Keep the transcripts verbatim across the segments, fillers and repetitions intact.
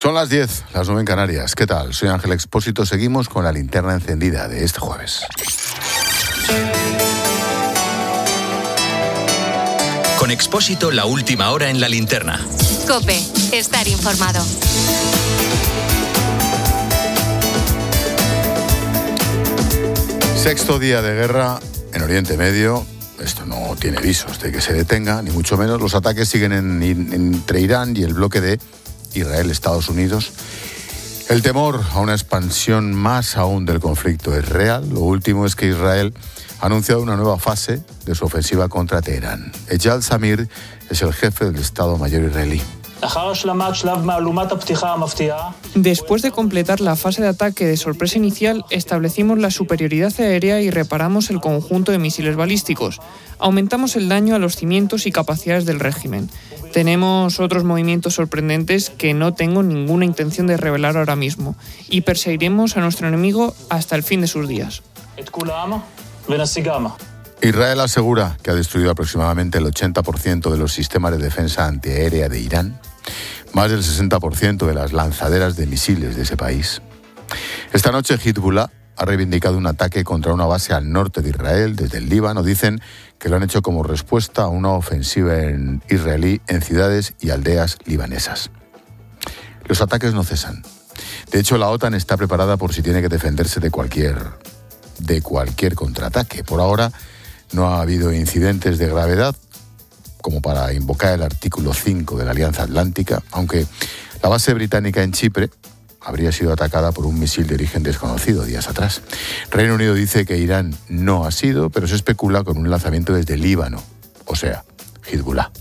Son las diez, las nueve en Canarias. ¿Qué tal? Soy Ángel Expósito. Seguimos con la linterna encendida de este jueves. Con Expósito, la última hora en la linterna. COPE, estar informado. Sexto día de guerra en Oriente Medio. Esto no tiene visos de que se detenga, ni mucho menos. Los ataques siguen en, en, entre Irán y el bloque de Israel-Estados Unidos. El temor a una expansión más aún del conflicto es real. Lo último es que Israel ha anunciado una nueva fase de su ofensiva contra Teherán. Eyal Zamir es el jefe del Estado Mayor israelí. Después de completar la fase de ataque de sorpresa inicial, establecimos la superioridad aérea y reparamos el conjunto de misiles balísticos. Aumentamos el daño a los cimientos y capacidades del régimen. Tenemos otros movimientos sorprendentes que no tengo ninguna intención de revelar ahora mismo. Y perseguiremos a nuestro enemigo hasta el fin de sus días. Israel asegura que ha destruido aproximadamente el ochenta por ciento de los sistemas de defensa antiaérea de Irán, más del sesenta por ciento de las lanzaderas de misiles de ese país. Esta noche Hezbollah ha reivindicado un ataque contra una base al norte de Israel desde el Líbano. Dicen que lo han hecho como respuesta a una ofensiva en israelí en ciudades y aldeas libanesas. Los ataques no cesan. De hecho, la OTAN está preparada por si tiene que defenderse de cualquier, de cualquier contraataque. Por ahora no ha habido incidentes de gravedad como para invocar el artículo cinco de la Alianza Atlántica, aunque la base británica en Chipre habría sido atacada por un misil de origen desconocido días atrás. Reino Unido dice que Irán no ha sido, pero se especula con un lanzamiento desde Líbano, o sea, Hezbollah.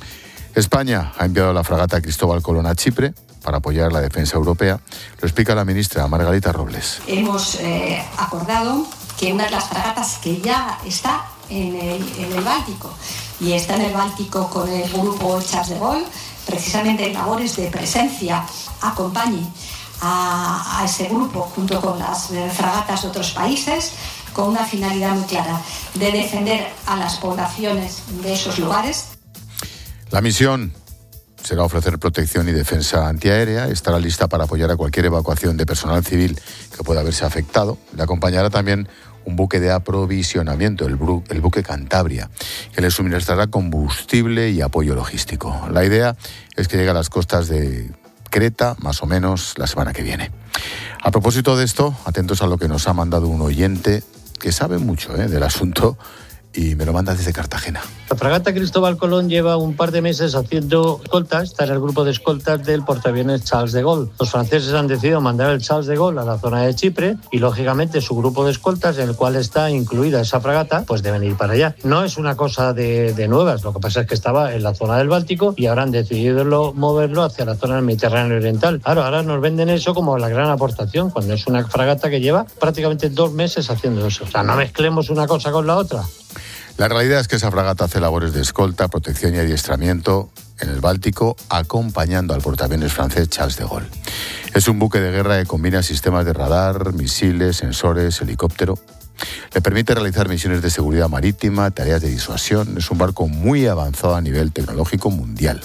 España ha enviado la fragata Cristóbal Colón a Chipre para apoyar la defensa europea. Lo explica la ministra Margarita Robles. Hemos eh, acordado que una de las fragatas que ya está en el, en el Báltico, y está en el Báltico con el grupo Charles de Gaulle, precisamente en labores de presencia, acompañe a, a ese grupo junto con las fragatas de otros países, con una finalidad muy clara de defender a las poblaciones de esos lugares. La misión será ofrecer protección y defensa antiaérea. Estará lista para apoyar a cualquier evacuación de personal civil que pueda verse afectado. Le acompañará también un buque de aprovisionamiento, el, bru- el buque Cantabria, que le suministrará combustible y apoyo logístico. La idea es que llegue a las costas de Creta, más o menos, la semana que viene. A propósito de esto, atentos a lo que nos ha mandado un oyente que sabe mucho ¿eh? del asunto, y me lo manda desde Cartagena. La fragata Cristóbal Colón lleva un par de meses haciendo escoltas, está en el grupo de escoltas del portaaviones Charles de Gaulle. Los franceses han decidido mandar el Charles de Gaulle a la zona de Chipre y, lógicamente, su grupo de escoltas, en el cual está incluida esa fragata, pues deben ir para allá. No es una cosa de, de nuevas, lo que pasa es que estaba en la zona del Báltico y ahora han decidido lo, moverlo hacia la zona del Mediterráneo Oriental. Claro, ahora nos venden eso como la gran aportación, cuando es una fragata que lleva prácticamente dos meses haciendo eso. O sea, no mezclemos una cosa con la otra. La realidad es que esa fragata hace labores de escolta, protección y adiestramiento en el Báltico, acompañando al portaaviones francés Charles de Gaulle. Es un buque de guerra que combina sistemas de radar, misiles, sensores, helicóptero. Le permite realizar misiones de seguridad marítima, tareas de disuasión. Es un barco muy avanzado a nivel tecnológico mundial.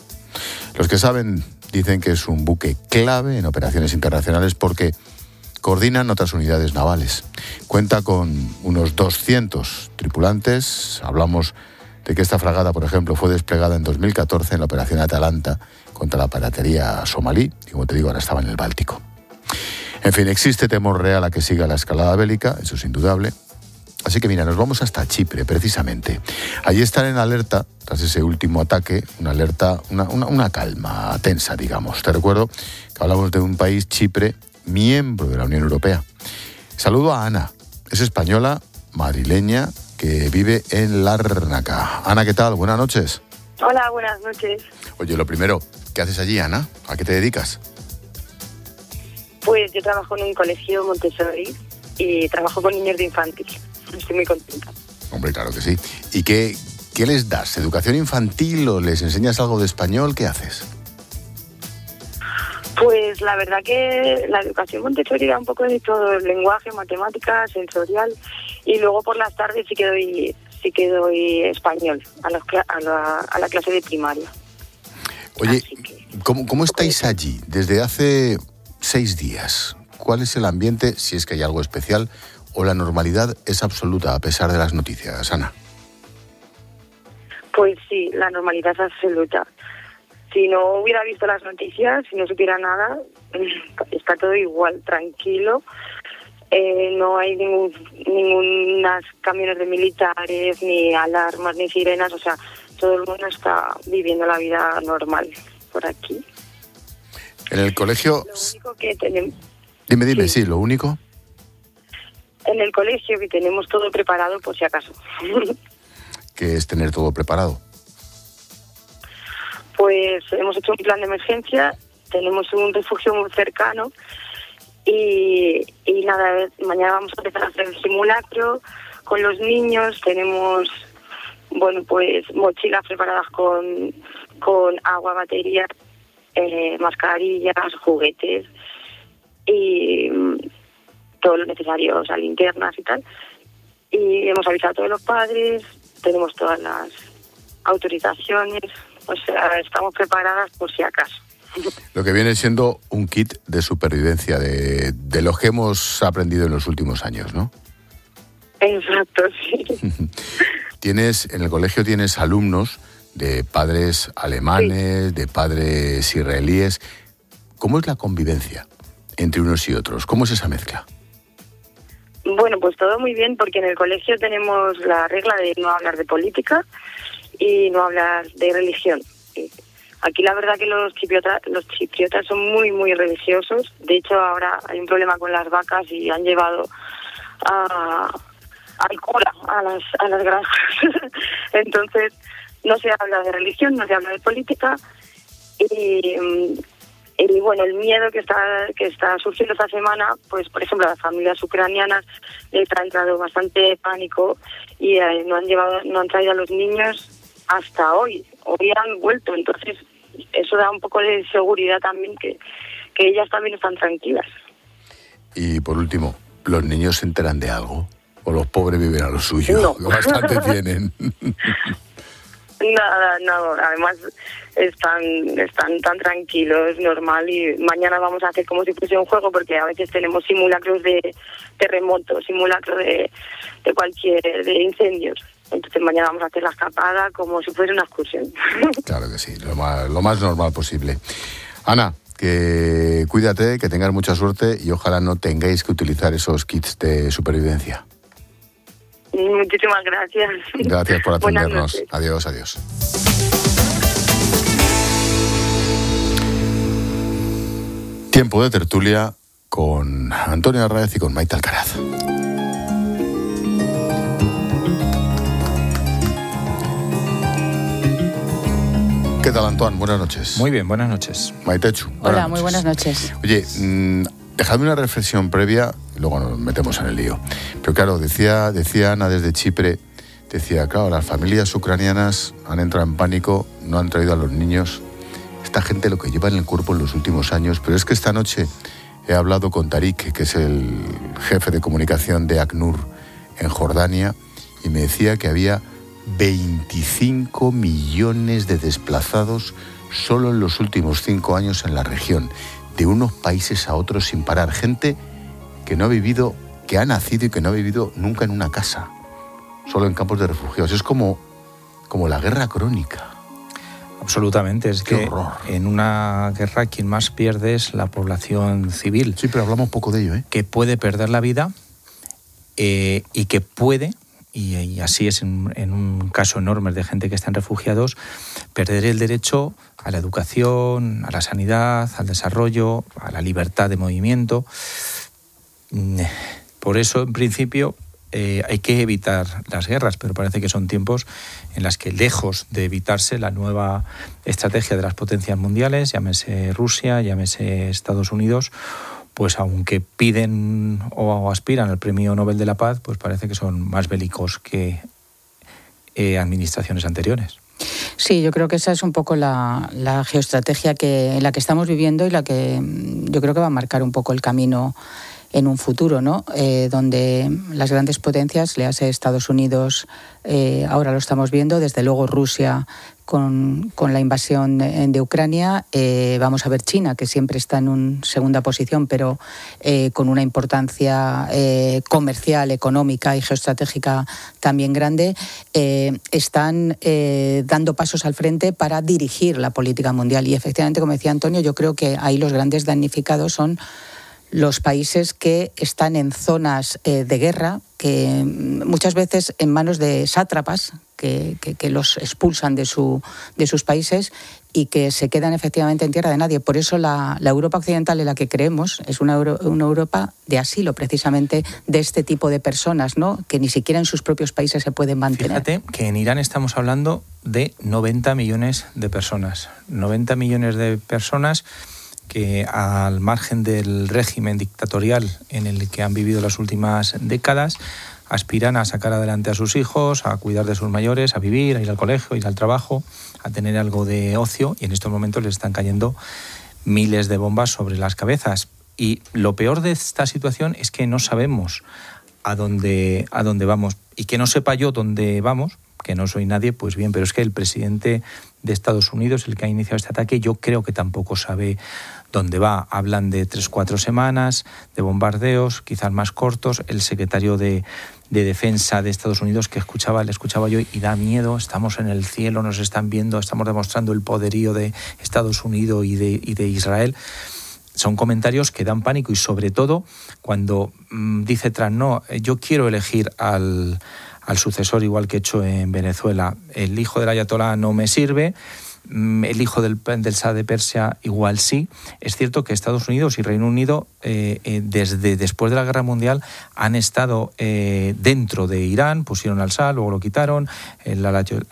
Los que saben dicen que es un buque clave en operaciones internacionales porque coordinan otras unidades navales. Cuenta con unos doscientos tripulantes. Hablamos de que esta fragata, por ejemplo, fue desplegada en dos mil catorce en la operación Atalanta contra la piratería somalí, y como te digo, ahora estaba en el Báltico. En fin, existe temor real a que siga la escalada bélica, eso es indudable. Así que mira, nos vamos hasta Chipre, precisamente. Allí están en alerta, tras ese último ataque, una alerta, una, una, una calma tensa, digamos. Te recuerdo que hablamos de un país, Chipre, miembro de la Unión Europea. Saludo a Ana, es española, madrileña, que vive en Lárnaca. Ana, ¿qué tal? Buenas noches. Hola, buenas noches. Oye, lo primero, ¿qué haces allí, Ana? ¿A qué te dedicas? Pues yo trabajo en un colegio Montessori y trabajo con niños de infantil. Estoy muy contenta. Hombre, claro que sí. ¿Y qué, qué les das? ¿Educación infantil o les enseñas algo de español? ¿Qué haces? Pues la verdad que la educación Montessori da un poco de todo, lenguaje, matemáticas, sensorial, y luego por las tardes sí que doy, sí que doy español a la, a la, a la clase de primaria. Oye, que, ¿cómo, cómo estáis allí desde hace seis días? ¿Cuál es el ambiente, si es que hay algo especial, o la normalidad es absoluta a pesar de las noticias, Ana? Pues sí, la normalidad es absoluta. Si no hubiera visto las noticias, si no supiera nada, está todo igual, tranquilo. Eh, no hay ningún ningunas camiones de militares, ni alarmas, ni sirenas, o sea, todo el mundo está viviendo la vida normal por aquí. En el colegio... Lo único que tenemos... Dime, dime, sí, sí, lo único... En el colegio que tenemos todo preparado por si acaso. que es tener todo preparado. Pues hemos hecho un plan de emergencia, tenemos un refugio muy cercano y, y nada, mañana vamos a empezar a hacer el simulacro con los niños. Tenemos, bueno, pues mochilas preparadas con, con agua, baterías, eh, mascarillas, juguetes y todo lo necesario, o sea, linternas y tal. Y hemos avisado a todos los padres, tenemos todas las autorizaciones, o sea, estamos preparadas por si acaso. Lo que viene siendo un kit de supervivencia de, de lo que hemos aprendido en los últimos años, ¿no? Exacto, sí. Tienes, en el colegio tienes alumnos de padres alemanes, sí, de padres israelíes. ¿Cómo es la convivencia entre unos y otros? ¿Cómo es esa mezcla? Bueno, pues todo muy bien, porque en el colegio tenemos la regla de no hablar de política y no hablar de religión. Aquí la verdad que los chipriotas, los chipriotas son muy, muy religiosos. De hecho, ahora hay un problema con las vacas y han llevado a, al cura a las, a las granjas. Entonces, no se habla de religión, no se habla de política. Y, y bueno, el miedo que está que está surgiendo esta semana, pues por ejemplo a las familias ucranianas les ha entrado bastante pánico y eh, no han llevado, no han traído a los niños hasta hoy. Hoy han vuelto, entonces eso da un poco de seguridad también, que, que ellas también están tranquilas. Y por último, ¿los niños se enteran de algo? ¿O los pobres viven a lo suyo? No. Bastante tienen. Nada, no, además están están tan tranquilos, normal, y mañana vamos a hacer como si fuese un juego, porque a veces tenemos simulacros de terremotos, simulacros de, de cualquier, de incendios. Entonces mañana vamos a hacer la escapada como si fuese una excursión. Claro que sí, lo más, lo más normal posible. Ana, que cuídate, que tengas mucha suerte y ojalá no tengáis que utilizar esos kits de supervivencia. Muchísimas gracias. Gracias por atendernos. Adiós, adiós. Tiempo de tertulia con Antonio Arraez y con Maite Alcaraz. ¿Qué tal, Antoine? Buenas noches. Muy bien, buenas noches. Maitechu. Hola, noches. Muy buenas noches. Oye, mmm, dejadme una reflexión previa y luego nos metemos en el lío. Pero claro, decía, decía Ana desde Chipre, decía, claro, las familias ucranianas han entrado en pánico, no han traído a los niños. Esta gente lo que lleva en el cuerpo en los últimos años. Pero es que esta noche he hablado con Tarik, que es el jefe de comunicación de ACNUR en Jordania, y me decía que había veinticinco millones de desplazados solo en los últimos cinco años en la región, de unos países a otros sin parar. Gente que no ha vivido, que ha nacido y que no ha vivido nunca en una casa, solo en campos de refugiados. Es como, como la guerra crónica. Absolutamente, es Qué que horror. En una guerra quien más pierde es la población civil. Sí, pero hablamos poco de ello, ¿eh? Que puede perder la vida eh, y que puede, y, y así es en, en un caso enorme de gente que están refugiados, perder el derecho a la educación, a la sanidad, al desarrollo, a la libertad de movimiento. Por eso, en principio, eh, hay que evitar las guerras, pero parece que son tiempos en los que, lejos de evitarse la nueva estrategia de las potencias mundiales, llámese Rusia, llámese Estados Unidos, pues aunque piden o aspiran al Premio Nobel de la Paz, pues parece que son más bélicos que eh, administraciones anteriores. Sí, yo creo que esa es un poco la, la geoestrategia que, en la que estamos viviendo y la que yo creo que va a marcar un poco el camino en un futuro, ¿no? Eh, donde las grandes potencias, le hace Estados Unidos, eh, ahora lo estamos viendo, desde luego Rusia, con, con la invasión de, de Ucrania. Eh, vamos a ver China, que siempre está en una segunda posición, pero eh, con una importancia eh, comercial, económica y geoestratégica también grande. Eh, están eh, dando pasos al frente para dirigir la política mundial. Y efectivamente, como decía Antonio, yo creo que ahí los grandes damnificados son los países que están en zonas eh, de guerra, que muchas veces en manos de sátrapas, que, que, que los expulsan de, su, de sus países y que se quedan efectivamente en tierra de nadie. Por eso la, la Europa occidental en la que creemos es una, Euro, una Europa de asilo, precisamente de este tipo de personas, ¿no?, que ni siquiera en sus propios países se pueden mantener. Fíjate que en Irán estamos hablando de noventa millones de personas. noventa millones de personas que, al margen del régimen dictatorial en el que han vivido las últimas décadas, aspiran a sacar adelante a sus hijos, a cuidar de sus mayores, a vivir, a ir al colegio, a ir al trabajo, a tener algo de ocio, y en estos momentos les están cayendo miles de bombas sobre las cabezas. Y lo peor de esta situación es que no sabemos a dónde, a dónde vamos. Y que no sepa yo dónde vamos, que no soy nadie, pues bien, pero es que el presidente de Estados Unidos, el que ha iniciado este ataque, yo creo que tampoco sabe dónde va. Hablan de tres, cuatro semanas, de bombardeos, quizás más cortos. El secretario de, de Defensa de Estados Unidos, que escuchaba, le escuchaba yo, y da miedo, estamos en el cielo, nos están viendo, estamos demostrando el poderío de Estados Unidos y de, y de Israel. Son comentarios que dan pánico, y sobre todo cuando mmm, dice Trump, no, yo quiero elegir al, al sucesor, igual que he hecho en Venezuela. El hijo del ayatolá no me sirve, el hijo del, del Shah de Persia igual sí. Es cierto que Estados Unidos y Reino Unido eh, eh, desde después de la Guerra Mundial han estado eh, dentro de Irán, pusieron al Shah, luego lo quitaron, el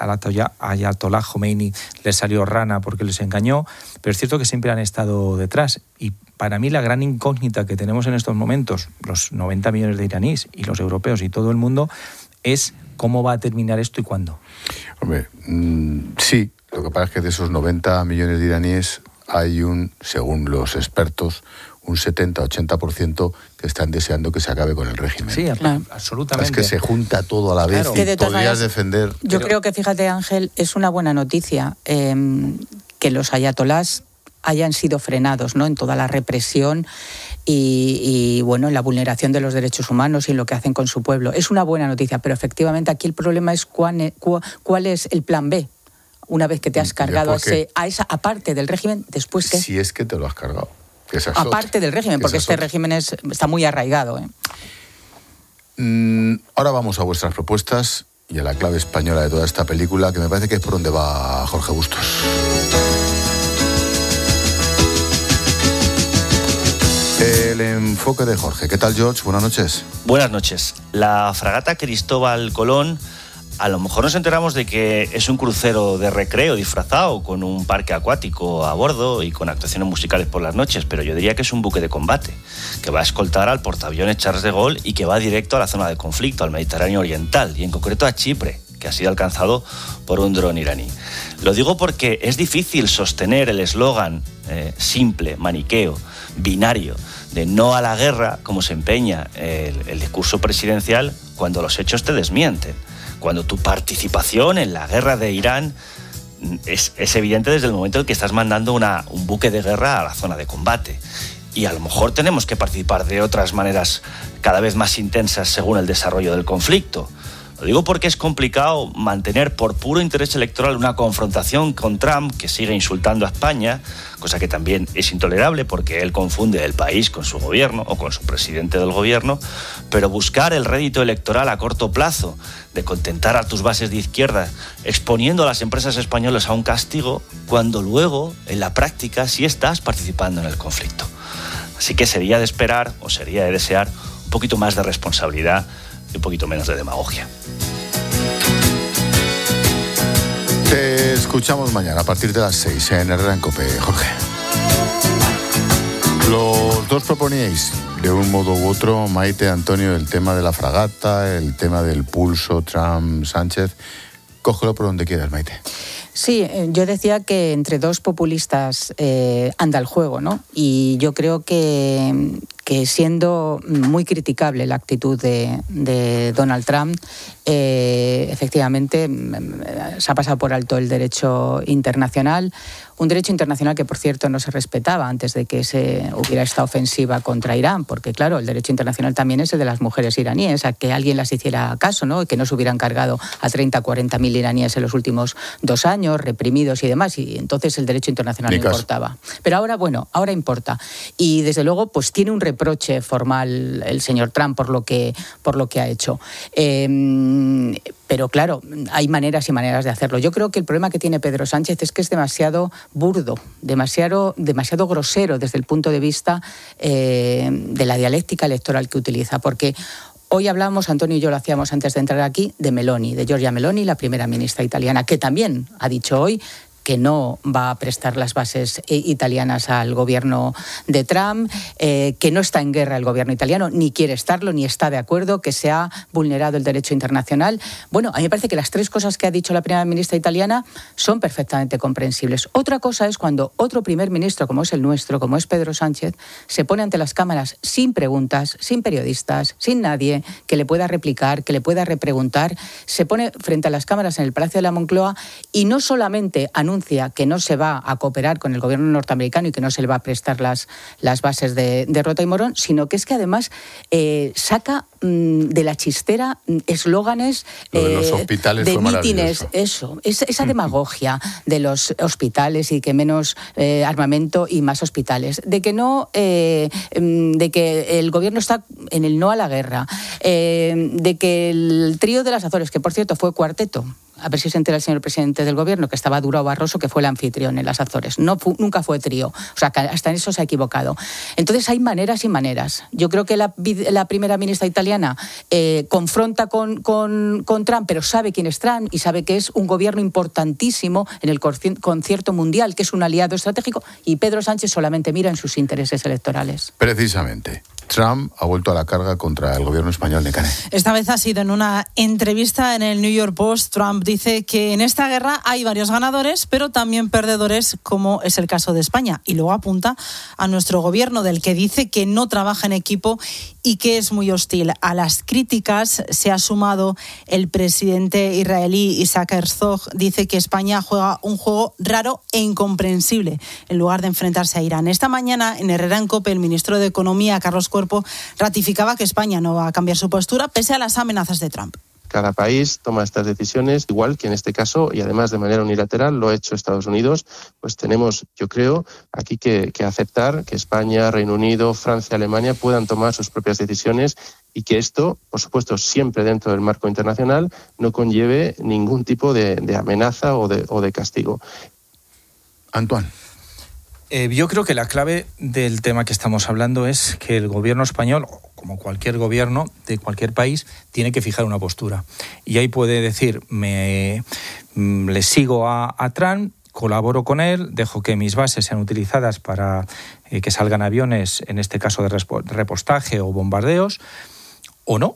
ayatolá Khomeini les salió rana porque les engañó, pero es cierto que siempre han estado detrás. Y para mí la gran incógnita que tenemos en estos momentos, los noventa millones de iraníes y los europeos y todo el mundo, es cómo va a terminar esto y cuándo. Hombre, mmm, sí. Lo que pasa es que de esos noventa millones de iraníes hay un, según los expertos, un setenta a ochenta por ciento que están deseando que se acabe con el régimen. Sí, claro, absolutamente. Es que se junta todo a la vez, claro, y podrías maneras, defender... Yo pero... creo que, fíjate, Ángel, es una buena noticia eh, que los ayatolás hayan sido frenados, ¿no?, en toda la represión y, y bueno, en la vulneración de los derechos humanos y en lo que hacen con su pueblo. Es una buena noticia, pero efectivamente aquí el problema es cuál, cuál es el plan B. Una vez que te has cargado a, ese, a esa aparte del régimen, ¿después qué? Si es que te lo has cargado. Que esa es aparte otra. del régimen, porque este otra. régimen es, está muy arraigado. ¿eh? Mm, ahora vamos a vuestras propuestas y a la clave española de toda esta película, que me parece que es por donde va Jorge Bustos. El enfoque de Jorge. ¿Qué tal, George? Buenas noches. Buenas noches. La fragata Cristóbal Colón, a lo mejor nos enteramos de que es un crucero de recreo disfrazado con un parque acuático a bordo y con actuaciones musicales por las noches, pero yo diría que es un buque de combate que va a escoltar al portaaviones Charles de Gaulle y que va directo a la zona de conflicto, al Mediterráneo Oriental y en concreto a Chipre, que ha sido alcanzado por un dron iraní. Lo digo porque es difícil sostener el eslogan eh, simple, maniqueo, binario, de no a la guerra, como se empeña el, el discurso presidencial, cuando los hechos te desmienten. Cuando tu participación en la guerra de Irán es, es evidente desde el momento en que estás mandando una, un buque de guerra a la zona de combate. Y a lo mejor tenemos que participar de otras maneras cada vez más intensas según el desarrollo del conflicto. Lo digo porque es complicado mantener por puro interés electoral una confrontación con Trump, que sigue insultando a España, cosa que también es intolerable porque él confunde el país con su gobierno o con su presidente del gobierno, pero buscar el rédito electoral a corto plazo de contentar a tus bases de izquierda exponiendo a las empresas españolas a un castigo, cuando luego, en la práctica, sí estás participando en el conflicto. Así que sería de esperar, o sería de desear, un poquito más de responsabilidad y un poquito menos de demagogia. Te escuchamos mañana a partir de las seis en Herrera en Cope, Jorge. Los dos proponíais de un modo u otro, Maite, Antonio, el tema de la fragata, el tema del pulso Trump-Sánchez. Cógelo por donde quieras, Maite. Sí, yo decía que entre dos populistas eh, anda el juego, ¿no? Y yo creo que, que siendo muy criticable la actitud de, de Donald Trump, eh, efectivamente se ha pasado por alto el derecho internacional, un derecho internacional que, por cierto, no se respetaba antes de que se hubiera esta ofensiva contra Irán, porque, claro, el derecho internacional también es el de las mujeres iraníes, a que alguien las hiciera caso, ¿no? Que no se hubieran cargado a treinta, cuarenta mil iraníes en los últimos dos años, reprimidos y demás, y entonces el derecho internacional no importaba. Pero ahora, bueno, ahora importa. Y, desde luego, pues tiene un reproche formal el señor Trump por lo que, por lo que ha hecho. Eh, pero, claro, hay maneras y maneras de hacerlo. Yo creo que el problema que tiene Pedro Sánchez es que es demasiado burdo, demasiado, demasiado grosero desde el punto de vista eh, de la dialéctica electoral que utiliza, porque hoy hablamos, Antonio y yo lo hacíamos antes de entrar aquí, de Meloni, de Giorgia Meloni, la primera ministra italiana, que también ha dicho hoy que no va a prestar las bases italianas al gobierno de Trump, eh, que no está en guerra el gobierno italiano, ni quiere estarlo, ni está de acuerdo, que se ha vulnerado el derecho internacional. Bueno, a mí me parece que las tres cosas que ha dicho la primera ministra italiana son perfectamente comprensibles. Otra cosa es cuando otro primer ministro, como es el nuestro, como es Pedro Sánchez, se pone ante las cámaras sin preguntas, sin periodistas, sin nadie que le pueda replicar, que le pueda repreguntar, se pone frente a las cámaras en el Palacio de la Moncloa y no solamente anuncia que no se va a cooperar con el gobierno norteamericano y que no se le va a prestar las, las bases de, de Rota y Morón, sino que es que además eh, saca mmm, de la chistera eslóganes eh, de, los hospitales de mítines, eso, esa, esa demagogia de los hospitales y que menos eh, armamento y más hospitales, de que no, eh, de que el gobierno está en el no a la guerra, eh, de que el trío de las Azores, que por cierto fue cuarteto, a ver si se entera el señor presidente del gobierno, que estaba Durão Barroso, que fue el anfitrión en las Azores. No fu, nunca fue trío. O sea, que hasta en eso se ha equivocado. Entonces hay maneras y maneras. Yo creo que la, la primera ministra italiana eh, confronta con, con, con Trump, pero sabe quién es Trump y sabe que es un gobierno importantísimo en el concierto mundial, que es un aliado estratégico, y Pedro Sánchez solamente mira en sus intereses electorales. Precisamente. Trump ha vuelto a la carga contra el gobierno español de Canet. Esta vez ha sido en una entrevista en el New York Post. Trump dice que en esta guerra hay varios ganadores, pero también perdedores, como es el caso de España. Y luego apunta a nuestro gobierno, del que dice que no trabaja en equipo y que es muy hostil. A las críticas se ha sumado el presidente israelí Isaac Herzog. Dice que España juega un juego raro e incomprensible en lugar de enfrentarse a Irán. Esta mañana, en Herrera en COPE, el ministro de Economía, Carlos Cuerpo, ratificaba que España no va a cambiar su postura pese a las amenazas de Trump. Cada país toma estas decisiones, igual que en este caso, y además de manera unilateral, lo ha hecho Estados Unidos. Pues tenemos, yo creo, aquí que, que aceptar que España, Reino Unido, Francia, Alemania puedan tomar sus propias decisiones y que esto, por supuesto, siempre dentro del marco internacional, no conlleve ningún tipo de, de amenaza o de, o de castigo. Antoine. Eh, yo creo que la clave del tema que estamos hablando es que el gobierno español, como cualquier gobierno de cualquier país, tiene que fijar una postura. Y ahí puede decir, me, me le sigo a, a Trump, colaboro con él, dejo que mis bases sean utilizadas para eh, que salgan aviones, en este caso de repostaje o bombardeos, o no.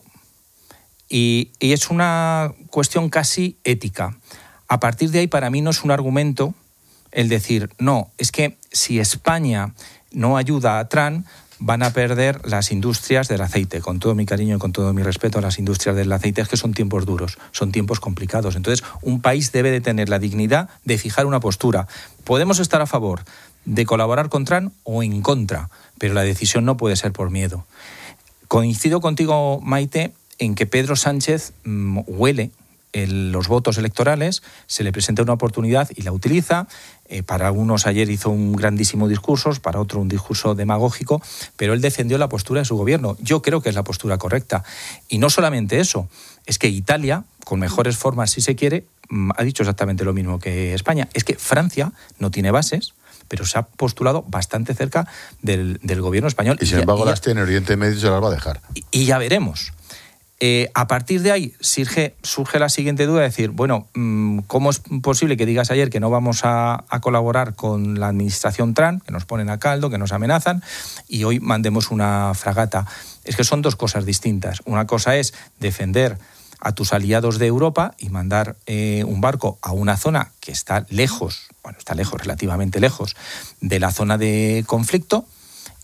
Y, y es una cuestión casi ética. A partir de ahí, para mí no es un argumento el decir, no, es que si España no ayuda a Trump, van a perder las industrias del aceite. Con todo mi cariño y con todo mi respeto a las industrias del aceite, es que son tiempos duros, son tiempos complicados. Entonces, un país debe de tener la dignidad de fijar una postura. Podemos estar a favor de colaborar con Trump o en contra, pero la decisión no puede ser por miedo. Coincido contigo, Maite, en que Pedro Sánchez mmm, huele el, los votos electorales, se le presenta una oportunidad y la utiliza. Eh, para unos ayer hizo un grandísimo discurso, para otro un discurso demagógico, pero él defendió la postura de su gobierno. Yo creo que es la postura correcta. Y no solamente eso, es que Italia, con mejores formas si se quiere, ha dicho exactamente lo mismo que España. Es que Francia no tiene bases, pero se ha postulado bastante cerca del, del gobierno español. Y sin embargo y ya, las tiene en Oriente Medio y se las va a dejar. Y, y ya veremos. Eh, a partir de ahí surge, surge la siguiente duda, de decir, bueno, ¿cómo es posible que digas ayer que no vamos a, a colaborar con la administración Trump, que nos ponen a caldo, que nos amenazan, y hoy mandemos una fragata? Es que son dos cosas distintas. Una cosa es defender a tus aliados de Europa y mandar eh, un barco a una zona que está lejos, bueno, está lejos, relativamente lejos, de la zona de conflicto.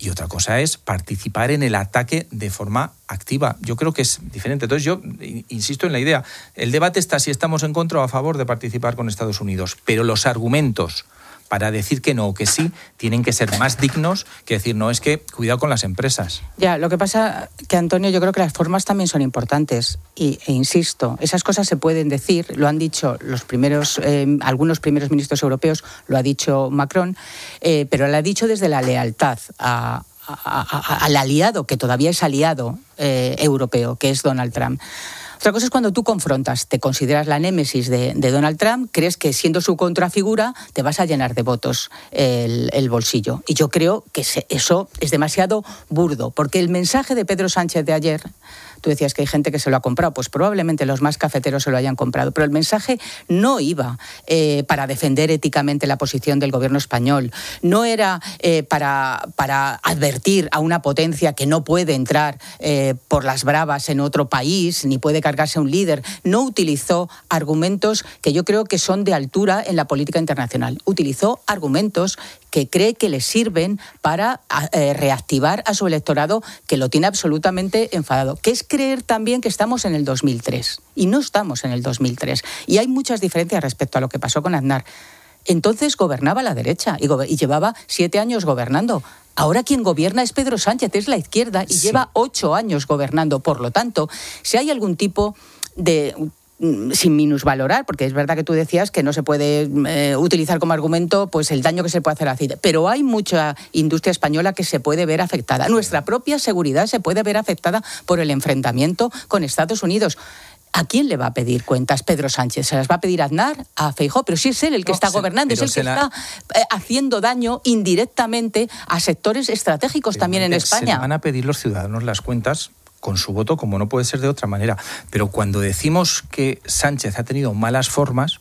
y otra cosa es participar en el ataque de forma activa. Yo creo que es diferente. Entonces yo insisto en la idea, el debate está si estamos en contra o a favor de participar con Estados Unidos, pero los argumentos para decir que no o que sí tienen que ser más dignos que decir no, es que cuidado con las empresas. Ya, lo que pasa que, Antonio, yo creo que las formas también son importantes y, e insisto, esas cosas se pueden decir, lo han dicho los primeros, eh, algunos primeros ministros europeos, lo ha dicho Macron, eh, pero lo ha dicho desde la lealtad a, a, a, al aliado, que todavía es aliado eh, europeo, que es Donald Trump. Otra cosa es cuando tú confrontas, te consideras la némesis de, de Donald Trump, crees que siendo su contrafigura te vas a llenar de votos el, el bolsillo. Y yo creo que se, eso es demasiado burdo, porque el mensaje de Pedro Sánchez de ayer, tú decías que hay gente que se lo ha comprado, pues probablemente los más cafeteros se lo hayan comprado, pero el mensaje no iba eh, para defender éticamente la posición del gobierno español, no era eh, para, para advertir a una potencia que no puede entrar eh, por las bravas en otro país, ni puede cargarse a un líder, no utilizó argumentos que yo creo que son de altura en la política internacional, utilizó argumentos que cree que le sirven para eh, reactivar a su electorado que lo tiene absolutamente enfadado, que es creer también que estamos en el dos mil tres, y no estamos en el dos mil tres, y hay muchas diferencias respecto a lo que pasó con Aznar. Entonces gobernaba la derecha y, go- y llevaba siete años gobernando. Ahora quien gobierna es Pedro Sánchez, es la izquierda, y sí. lleva ocho años gobernando. Por lo tanto, si hay algún tipo de... sin minusvalorar, porque es verdad que tú decías que no se puede eh, utilizar como argumento pues el daño que se puede hacer al aceite, pero hay mucha industria española que se puede ver afectada. Nuestra propia seguridad se puede ver afectada por el enfrentamiento con Estados Unidos. ¿A quién le va a pedir cuentas Pedro Sánchez? ¿Se las va a pedir a Aznar, a Feijóo? Pero si es él el que no, está se, gobernando, es el que la... está eh, haciendo daño indirectamente a sectores estratégicos pero también en España. Se van a pedir los ciudadanos las cuentas con su voto, como no puede ser de otra manera. Pero cuando decimos que Sánchez ha tenido malas formas,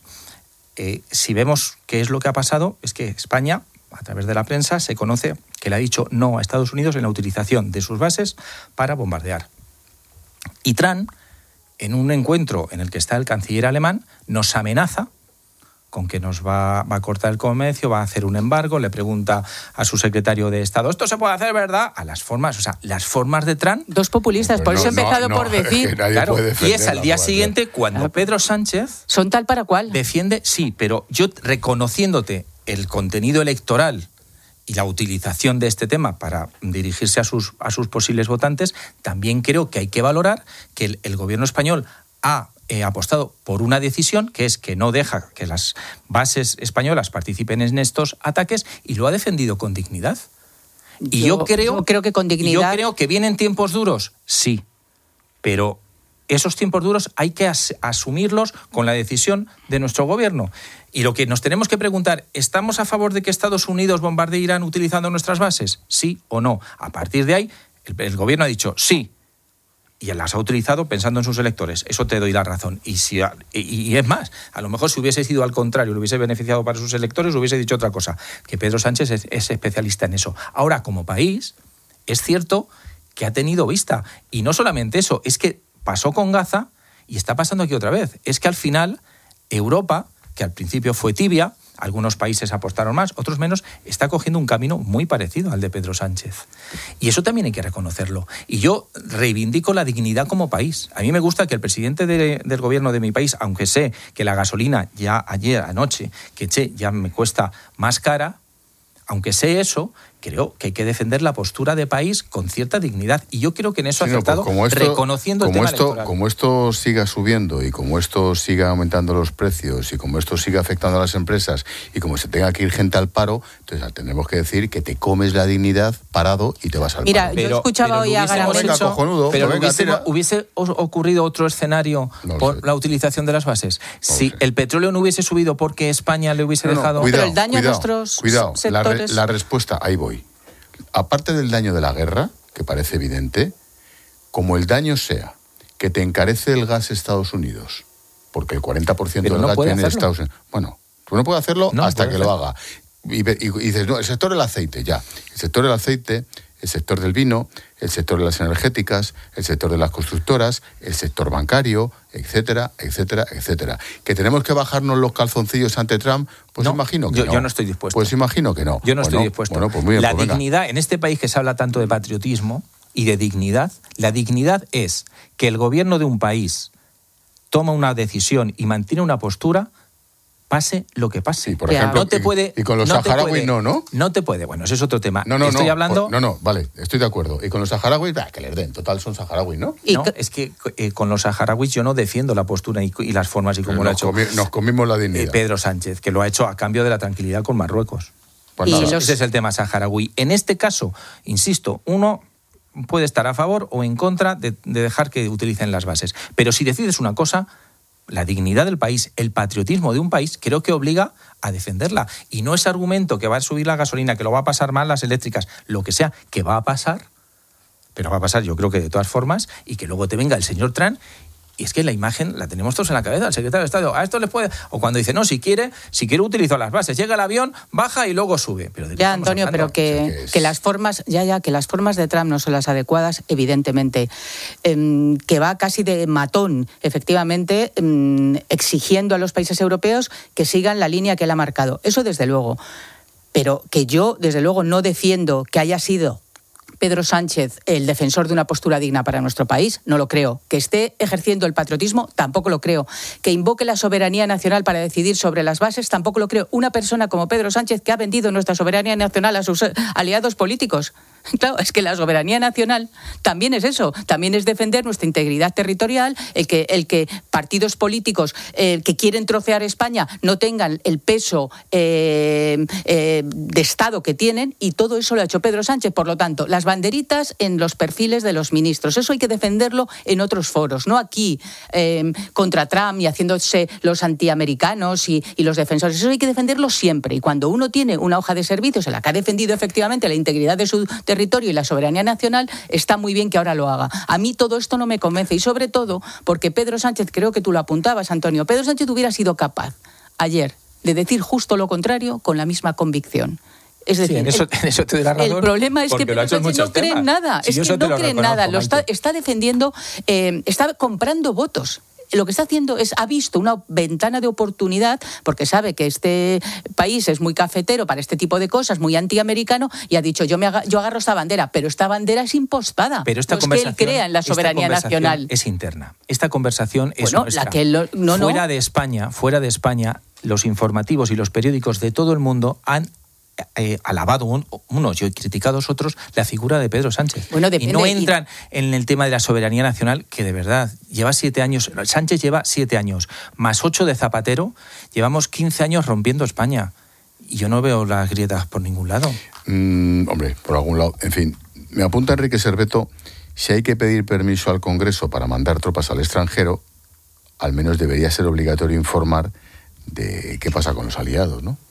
eh, si vemos qué es lo que ha pasado, es que España, a través de la prensa, se conoce que le ha dicho no a Estados Unidos en la utilización de sus bases para bombardear. Y Trump, en un encuentro en el que está el canciller alemán, nos amenaza con que nos va, va a cortar el comercio, va a hacer un embargo, le pregunta a su secretario de Estado, ¿esto se puede hacer, verdad? A las formas, o sea, las formas de Trump... Dos populistas, por no, eso he empezado no, no, por decir... Claro, y es al día siguiente cuando claro. Pedro Sánchez... Son tal para cual. Defiende, sí, pero yo reconociéndote el contenido electoral y la utilización de este tema para dirigirse a sus, a sus posibles votantes, también creo que hay que valorar que el, el gobierno español ha eh, apostado por una decisión que es que no deja que las bases españolas participen en estos ataques y lo ha defendido con dignidad. Y yo, yo creo, yo creo que con dignidad... Yo creo que vienen tiempos duros, sí, pero esos tiempos duros hay que as- asumirlos con la decisión de nuestro gobierno. Y lo que nos tenemos que preguntar, ¿estamos a favor de que Estados Unidos bombardee Irán utilizando nuestras bases? ¿Sí o no? A partir de ahí, el, el gobierno ha dicho sí, y las ha utilizado pensando en sus electores. Eso te doy la razón. Y, si, y, y es más, a lo mejor si hubiese sido al contrario, lo hubiese beneficiado para sus electores, hubiese dicho otra cosa, que Pedro Sánchez es, es especialista en eso. Ahora, como país, es cierto que ha tenido vista. Y no solamente eso, es que pasó con Gaza y está pasando aquí otra vez. Es que al final, Europa, que al principio fue tibia, algunos países apostaron más, otros menos, está cogiendo un camino muy parecido al de Pedro Sánchez. Y eso también hay que reconocerlo. Y yo reivindico la dignidad como país. A mí me gusta que el presidente de, del gobierno de mi país, aunque sé que la gasolina ya ayer anoche, que eché, ya me cuesta más cara, aunque sé eso, creo que hay que defender la postura de país con cierta dignidad. Y yo creo que en eso sí, ha acertado, no, pues esto, reconociendo como el tema esto, electoral. Como esto siga subiendo y como esto siga aumentando los precios y como esto siga afectando a las empresas y como se tenga que ir gente al paro, entonces tenemos que decir que te comes la dignidad parado y te vas al Mira, paro. Mira, yo escuchaba pero hoy a Garamendi. Pero venga, hubiese, hubiese ocurrido otro escenario no por sé. la utilización de las bases. No si sé. el petróleo no hubiese subido porque España le hubiese no, no, dejado... Cuidado, pero el daño cuidado, a nuestros cuidado, sectores... La, re, la respuesta, ahí voy. Aparte del daño de la guerra, que parece evidente, como el daño sea que te encarece el gas Estados Unidos, porque el cuarenta por ciento del no gas viene de hacerlo. Estados Unidos. Bueno, tú no puedes hacerlo no hasta puede que hacer. lo haga. Y, y, y dices, no, el sector del aceite, ya. El sector del aceite el sector del vino, el sector de las energéticas, el sector de las constructoras, el sector bancario, etcétera, etcétera, etcétera. ¿Que tenemos que bajarnos los calzoncillos ante Trump? Pues no, imagino que yo, no. Yo no estoy dispuesto. Pues imagino que no. Yo no bueno, estoy dispuesto. Bueno, pues muy bien, la pues dignidad, en este país que se habla tanto de patriotismo y de dignidad, la dignidad es que el gobierno de un país toma una decisión y mantiene una postura, pase lo que pase. Sí, por ejemplo, no te puede, y, y con los no saharauis no, ¿no? No te puede, bueno, ese es otro tema. No, no, estoy no, hablando... por, no, no, vale, estoy de acuerdo. Y con los saharauis, bah, que les den, total son saharauis, ¿no? No, es que eh, con los saharauis yo no defiendo la postura y, y las formas y cómo lo ha hecho. Comi nos comimos la dignidad. Eh, Pedro Sánchez, que lo ha hecho a cambio de la tranquilidad con Marruecos. Pues ese, los... ese es el tema saharaui. En este caso, insisto, uno puede estar a favor o en contra de, de dejar que utilicen las bases. Pero si decides una cosa, la dignidad del país, el patriotismo de un país, creo que obliga a defenderla. Y no ese argumento que va a subir la gasolina, que lo va a pasar mal las eléctricas, lo que sea, que va a pasar, pero va a pasar yo creo que de todas formas, y que luego te venga el señor Trump. Y es que la imagen la tenemos todos en la cabeza, el secretario de Estado, a esto les puede... O cuando dice, no, si quiere, si quiere utilizo las bases, llega el avión, baja y luego sube. Pero ya, Antonio, pero que, o sea, que, es... que las formas, ya, ya, que las formas de Trump no son las adecuadas, evidentemente. Eh, que va casi de matón, efectivamente, eh, exigiendo a los países europeos que sigan la línea que él ha marcado. Eso desde luego. Pero que yo, desde luego, no defiendo que haya sido Pedro Sánchez el defensor de una postura digna para nuestro país, no lo creo. Que esté ejerciendo el patriotismo, tampoco lo creo. Que invoque la soberanía nacional para decidir sobre las bases, tampoco lo creo. Una persona como Pedro Sánchez que ha vendido nuestra soberanía nacional a sus aliados políticos. Claro, es que la soberanía nacional también es eso, también es defender nuestra integridad territorial, el que, el que partidos políticos eh, que quieren trocear España no tengan el peso eh, eh, de Estado que tienen, y todo eso lo ha hecho Pedro Sánchez. Por lo tanto, las banderitas en los perfiles de los ministros, eso hay que defenderlo en otros foros, no aquí eh, contra Trump y haciéndose los antiamericanos y, y los defensores. Eso hay que defenderlo siempre, y cuando uno tiene una hoja de servicios en la que ha defendido efectivamente la integridad de su territorio y la soberanía nacional, está muy bien que ahora lo haga. A mí todo esto no me convence, y sobre todo porque Pedro Sánchez, creo que tú lo apuntabas, Antonio, Pedro Sánchez hubiera sido capaz ayer de decir justo lo contrario con la misma convicción. Es decir, sí, en, eso, el, en eso te doy la razón, el problema es que Pedro Sánchez no cree en nada, si es que no cree en nada, lo está, está defendiendo, eh, está comprando votos. Lo que está haciendo es, ha visto una ventana de oportunidad, porque sabe que este país es muy cafetero para este tipo de cosas, muy antiamericano, y ha dicho, yo me aga, yo agarro esta bandera, pero esta bandera es impostada. Pero esta no conversación, es que él crea en la soberanía nacional. Es interna. Esta conversación es bueno, nuestra. La que lo, no, fuera no. de España, fuera de España, los informativos y los periódicos de todo el mundo han Eh, alabado un, unos y criticados otros la figura de Pedro Sánchez. Bueno, depende, y no entran y... en el tema de la soberanía nacional, que de verdad lleva siete años, Sánchez lleva siete años, más ocho de Zapatero, llevamos quince años rompiendo España. Y yo no veo las grietas por ningún lado. Mm, hombre, por algún lado. En fin, me apunta Enrique Serveto, si hay que pedir permiso al Congreso para mandar tropas al extranjero, al menos debería ser obligatorio informar de qué pasa con los aliados, ¿no?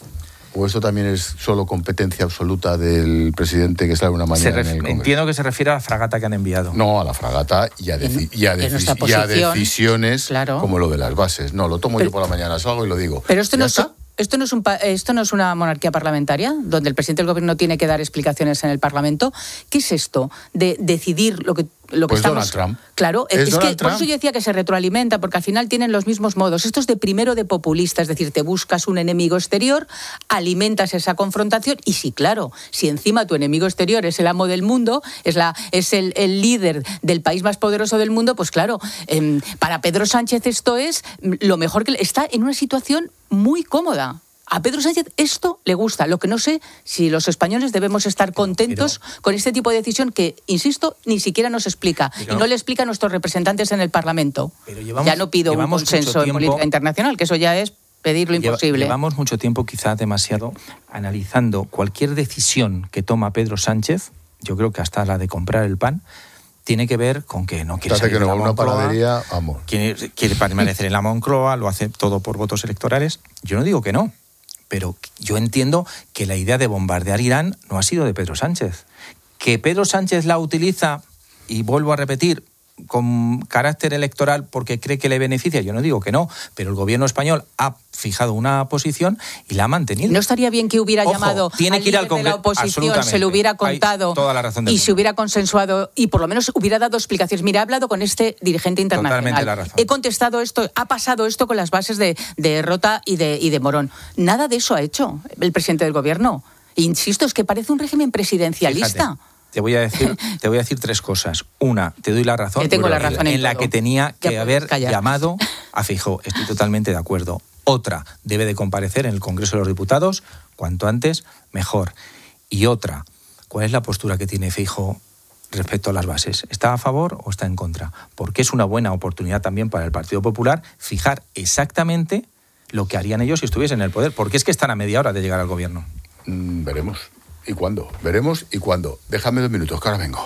¿O esto también es solo competencia absoluta del presidente que sale una mañana en el Congreso? Entiendo que se refiere a la fragata que han enviado. No, a la fragata y a, deci y a, deci y a decisiones, claro, como lo de las bases. No, lo tomo pero, yo por la mañana, salgo y lo digo. Pero esto no es... ¿Esto no, es un, ¿Esto no es una monarquía parlamentaria, donde el presidente del gobierno tiene que dar explicaciones en el Parlamento? ¿Qué es esto de decidir lo que, lo que pues estamos... Donald Trump. Claro, es, es, es que Trump. Por eso yo decía que se retroalimenta, porque al final tienen los mismos modos. Esto es de primero de populista, es decir, te buscas un enemigo exterior, alimentas esa confrontación, y sí, claro, si encima tu enemigo exterior es el amo del mundo, es, la, es el, el líder del país más poderoso del mundo, pues claro, eh, para Pedro Sánchez esto es lo mejor que... Está en una situación muy cómoda. A Pedro Sánchez esto le gusta. Lo que no sé si los españoles debemos estar contentos pero, con este tipo de decisión que, insisto, ni siquiera nos explica. Pero, y no le explica a nuestros representantes en el Parlamento. Pero llevamos, ya no pido un consenso en política internacional, que eso ya es pedir lo imposible. Llevamos mucho tiempo, quizá demasiado, analizando cualquier decisión que toma Pedro Sánchez, yo creo que hasta la de comprar el pan, tiene que ver con que no quiere salir que no, de la Moncloa, una panadería, amor. Quiere, quiere permanecer en la Moncloa, lo hace todo por votos electorales. Yo no digo que no. Pero yo entiendo que la idea de bombardear Irán no ha sido de Pedro Sánchez. Que Pedro Sánchez la utiliza, y vuelvo a repetir, con carácter electoral porque cree que le beneficia, yo no digo que no, pero el gobierno español ha fijado una posición y la ha mantenido. ¿No estaría bien que hubiera Ojo, llamado tiene al que ir al líder de la Congreso? oposición, se lo hubiera contado toda la razón del y mundo. se hubiera consensuado y por lo menos hubiera dado explicaciones? Mira, he hablado con este dirigente internacional. Totalmente la razón. He contestado esto, ha pasado esto con las bases de, de Rota y de, y de Morón. Nada de eso ha hecho el presidente del gobierno. Insisto, es que parece un régimen presidencialista. Fíjate. Te voy a decir, te voy a decir tres cosas. Una, te doy la razón. Te tengo la razón en en la todo. que tenía que Ya haber callar. llamado a Feijóo. Estoy totalmente de acuerdo. Otra, debe de comparecer en el Congreso de los Diputados cuanto antes, mejor. Y otra, ¿cuál es la postura que tiene Feijóo respecto a las bases? ¿Está a favor o está en contra? Porque es una buena oportunidad también para el Partido Popular fijar exactamente lo que harían ellos si estuviesen en el poder. Porque es que están a media hora de llegar al gobierno. Mm, veremos. ¿Y cuándo? Veremos y cuándo. Déjame dos minutos, que ahora vengo.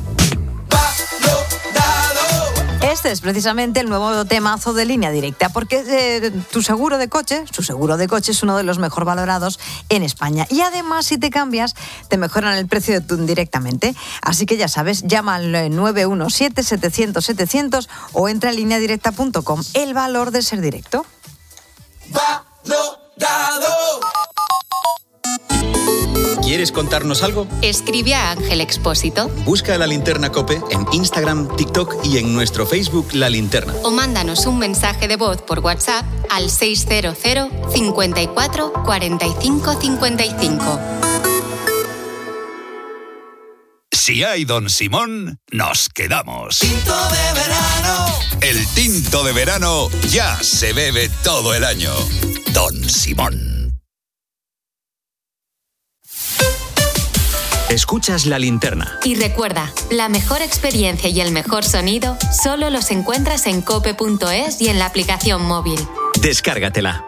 Este es precisamente el nuevo temazo de Línea Directa, porque eh, tu seguro de coche, su seguro de coche es uno de los mejor valorados en España. Y además, si te cambias, te mejoran el precio de tu directamente. Así que ya sabes, llama al nueve uno siete, setecientos, setecientos o entra en línea directa punto com. El valor de ser directo. ¿Quieres contarnos algo? Escribe a Ángel Expósito. Busca La Linterna COPE en Instagram, TikTok y en nuestro Facebook La Linterna. O mándanos un mensaje de voz por WhatsApp al seiscientos cincuenta y cuatro, cuarenta y cinco cincuenta y cinco. Si hay Don Simón, nos quedamos. Tinto de verano. El tinto de verano ya se bebe todo el año. Don Simón. Escuchas La Linterna. Y recuerda, la mejor experiencia y el mejor sonido solo los encuentras en cope punto es y en la aplicación móvil. Descárgatela.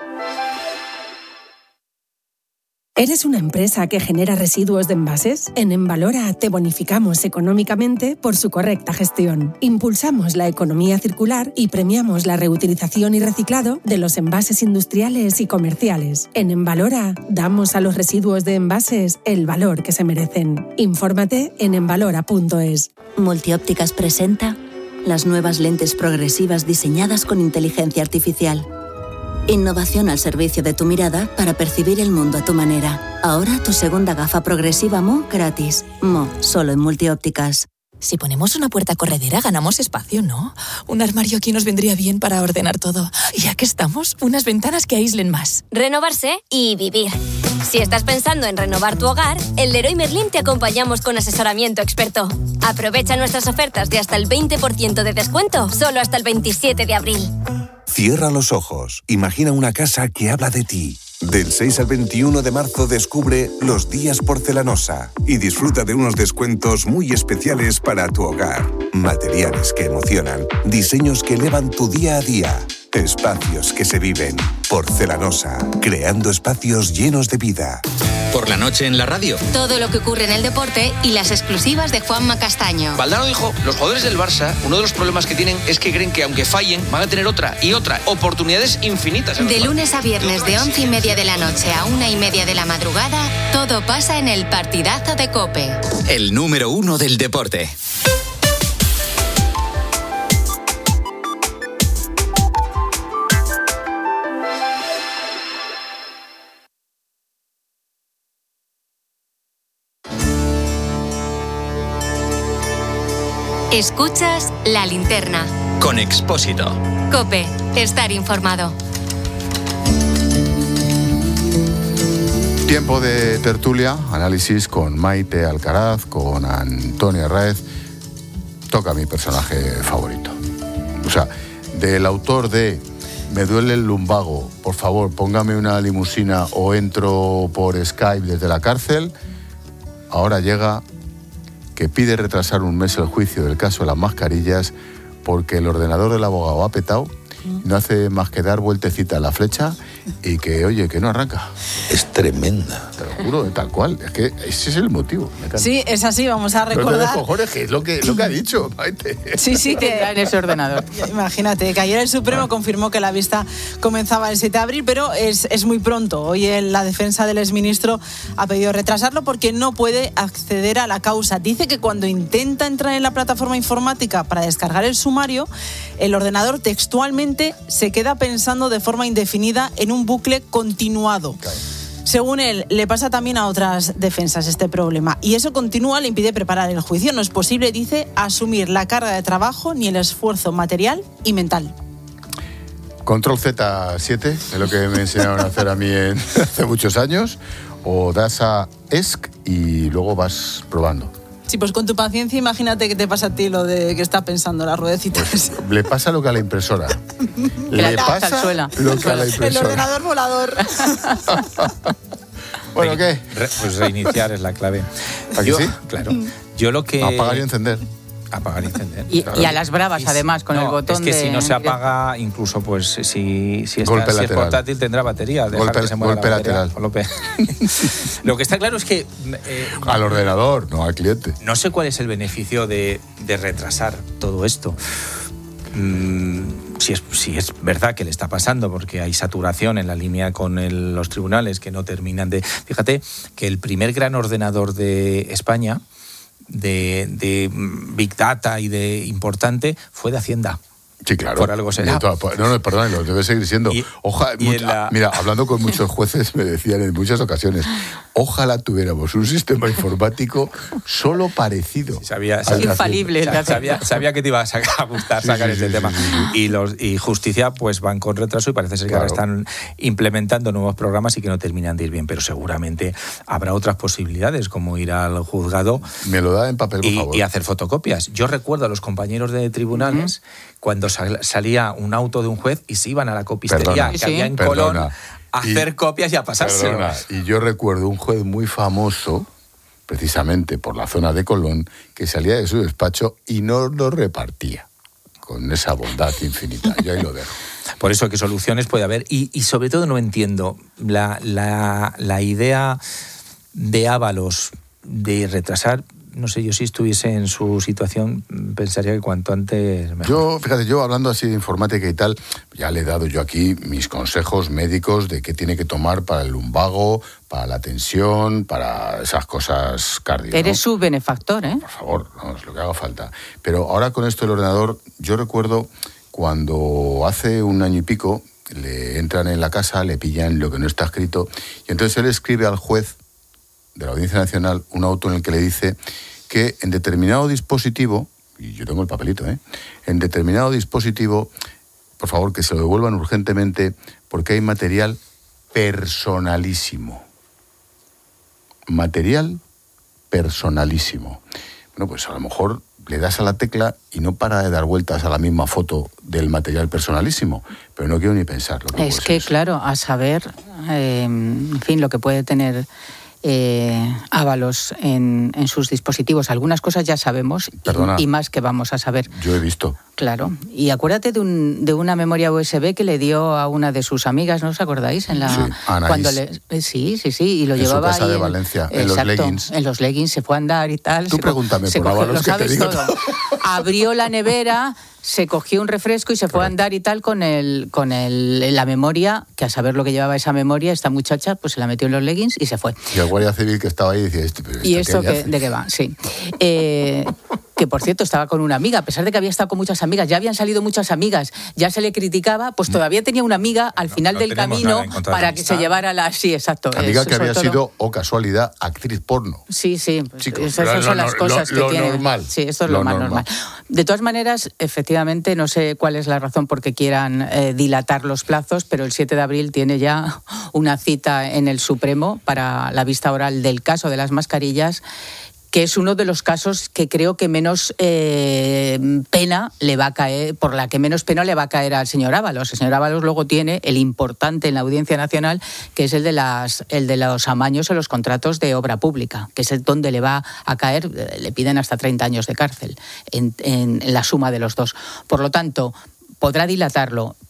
¿Eres una empresa que genera residuos de envases? En Envalora te bonificamos económicamente por su correcta gestión. Impulsamos la economía circular y premiamos la reutilización y reciclado de los envases industriales y comerciales. En Envalora damos a los residuos de envases el valor que se merecen. Infórmate en envalora punto es. Multiópticas presenta las nuevas lentes progresivas diseñadas con inteligencia artificial. Innovación al servicio de tu mirada para percibir el mundo a tu manera. Ahora tu segunda gafa progresiva M O gratis. M O, solo en Multiópticas. Si ponemos una puerta corredera ganamos espacio, ¿no? Un armario aquí nos vendría bien para ordenar todo. Y ya que estamos, unas ventanas que aíslen más. Renovarse y vivir. Si estás pensando en renovar tu hogar, en Leroy Merlin te acompañamos con asesoramiento experto. Aprovecha nuestras ofertas de hasta el veinte por ciento de descuento, solo hasta el veintisiete de abril. Cierra los ojos. Imagina una casa que habla de ti. Del seis al veintiuno de marzo descubre Los Días Porcelanosa y disfruta de unos descuentos muy especiales para tu hogar. Materiales que emocionan, diseños que elevan tu día a día, espacios que se viven. Porcelanosa, creando espacios llenos de vida. Por la noche en la radio. Todo lo que ocurre en el deporte y las exclusivas de Juanma Castaño. Valdano dijo, los jugadores del Barça, uno de los problemas que tienen es que creen que aunque fallen, van a tener otra y otra. Oportunidades infinitas. De lunes a viernes de once y media de la noche a una y media de la madrugada, todo pasa en el partidazo de COPE. El número uno del deporte. Escuchas La Linterna. Con Expósito. COPE. Estar informado. Tiempo de tertulia, análisis con Maite Alcaraz, con Antonio Arraez. Toca mi personaje favorito. O sea, del autor de Me duele el lumbago, por favor, póngame una limusina o entro por Skype desde la cárcel. Ahora llega que pide retrasar un mes el juicio del caso de las mascarillas porque el ordenador del abogado ha petado no hace más que dar vueltecita a la flecha y que, oye, que no arranca. Es tremenda. Te lo juro, tal cual. Es que ese es el motivo. Sí, es así, vamos a recordar. Pero no cojones, que es lo que, lo que ha dicho, Maite. Sí, sí, que en ese ordenador. Imagínate, que ayer el Supremo ah. confirmó que la vista comenzaba el siete de abril, pero es, es muy pronto. Hoy el, la defensa del exministro ha pedido retrasarlo porque no puede acceder a la causa. Dice que cuando intenta entrar en la plataforma informática para descargar el sumario, el ordenador textualmente se queda pensando de forma indefinida en un bucle continuado. Claro. Según él, le pasa también a otras defensas este problema. Y eso continúa, le impide preparar el juicio. No es posible, dice, asumir la carga de trabajo ni el esfuerzo material y mental. Control Z siete, es lo que me enseñaron a hacer a mí en, hace muchos años. O das a esc y luego vas probando. Sí, pues con tu paciencia, imagínate que te pasa a ti lo de que está pensando las ruedecitas. Pues, le pasa lo que a la impresora. Le la pasa lo que a la impresora. El ordenador volador. Bueno, ¿qué? Re, pues reiniciar es la clave. ¿A que Yo, sí? Claro. Yo lo que... Apagar y encender. Apagar y encender. Y, claro. y a las bravas, y, además, con no, el botón de... es que de... si no se apaga, incluso, pues, si, si, golpe está, si es portátil, tendrá batería. Dejar golpe que se mueva golpe la batería, lateral. Golpe. Lo que está claro es que... Eh, al ordenador, no al cliente. No sé cuál es el beneficio de, de retrasar todo esto. Mm, si, es, si es verdad que le está pasando, porque hay saturación en la línea con el, los tribunales que no terminan de... Fíjate que el primer gran ordenador de España... De, de Big Data y de importante fue de Hacienda. Sí, claro. Por algo será. Toda, no, no, perdón, lo debe seguir siendo. Y, Oja, y mucha, la... Mira, hablando con muchos jueces me decían en muchas ocasiones, ojalá tuviéramos un sistema informático solo parecido. Sí, sabía, sabía, infalible. Sabía, sabía, sabía que te iba a gustar sí, sacar sí, este sí, tema. Sí, sí. Y, los, y Justicia pues van con retraso y parece ser que claro. ahora están implementando nuevos programas y que no terminan de ir bien, pero seguramente habrá otras posibilidades, como ir al juzgado. Me lo da en papel, por y, favor. Y hacer fotocopias. Yo recuerdo a los compañeros de tribunales uh-huh. cuando salía un auto de un juez y se iban a la copistería perdona, que sí. había en perdona. Colón a hacer y, copias y a pasárselo. Y yo recuerdo un juez muy famoso, precisamente por la zona de Colón, que salía de su despacho y no lo repartía con esa bondad infinita. Yo ahí lo dejo. Por eso que soluciones puede haber. Y, y sobre todo no entiendo la, la, la idea de Ábalos de retrasar. No sé, yo si estuviese en su situación pensaría que cuanto antes mejor. Yo, fíjate, yo hablando así de informática y tal, ya le he dado yo aquí mis consejos médicos de qué tiene que tomar para el lumbago, para la tensión, para esas cosas cardio. Eres ¿no? su benefactor, ¿eh? Por favor, vamos, lo que haga falta. Pero ahora con esto del ordenador, yo recuerdo cuando hace un año y pico le entran en la casa, le pillan lo que no está escrito y entonces él escribe al juez de la Audiencia Nacional un auto en el que le dice que en determinado dispositivo, y yo tengo el papelito, ¿eh? En determinado dispositivo, por favor, que se lo devuelvan urgentemente porque hay material personalísimo. Material personalísimo. Bueno, pues a lo mejor le das a la tecla y no para de dar vueltas a la misma foto del material personalísimo, pero no quiero ni pensarlo. Es que, claro, a saber, eh, en fin, lo que puede tener... Eh, Ábalos en, en sus dispositivos. Algunas cosas ya sabemos y, y más que vamos a saber. Yo he visto. Claro. Y acuérdate de, un, de una memoria U S B que le dio a una de sus amigas, ¿no os acordáis? En la, sí, Anaís. Cuando le, sí, sí, sí. Y lo en llevaba su casa ahí de en, Valencia, en exacto, los leggings. En los leggings se fue a andar y tal. Tú se pregúntame se por cogió, Ábalos lo que te digo todo. Abrió la nevera, se cogió un refresco y se fue Correcto. a andar y tal con el con el, la memoria, que a saber lo que llevaba esa memoria, esta muchacha, pues se la metió en los leggings y se fue. Y el guardia civil que estaba ahí decía, ¿Este, pero ¿y eso que, de qué va? Sí. Eh, que por cierto estaba con una amiga, a pesar de que había estado con muchas amigas, ya habían salido muchas amigas, ya se le criticaba, pues todavía tenía una amiga al final no, no del camino para que se llevara la... Sí, exacto. Amiga es, que había todo... sido, o casualidad, actriz porno. Sí, sí, pues Chicos, esas lo, son las lo, cosas lo, que tienen. Lo normal. Sí, esto es lo, lo más normal. normal. De todas maneras, efectivamente, no sé cuál es la razón por qué quieran eh, dilatar los plazos, pero el siete de abril tiene ya una cita en el Supremo para la vista oral del caso de las mascarillas, que es uno de los casos que creo que menos eh, pena le va a caer, por la que menos pena le va a caer al señor Ábalos. El señor Ábalos luego tiene el importante en la Audiencia Nacional, que es el de las el de los amaños en los contratos de obra pública, que es el donde le va a caer, le piden hasta treinta años de cárcel en, en, en la suma de los dos. Por lo tanto, podrá dilatarlo,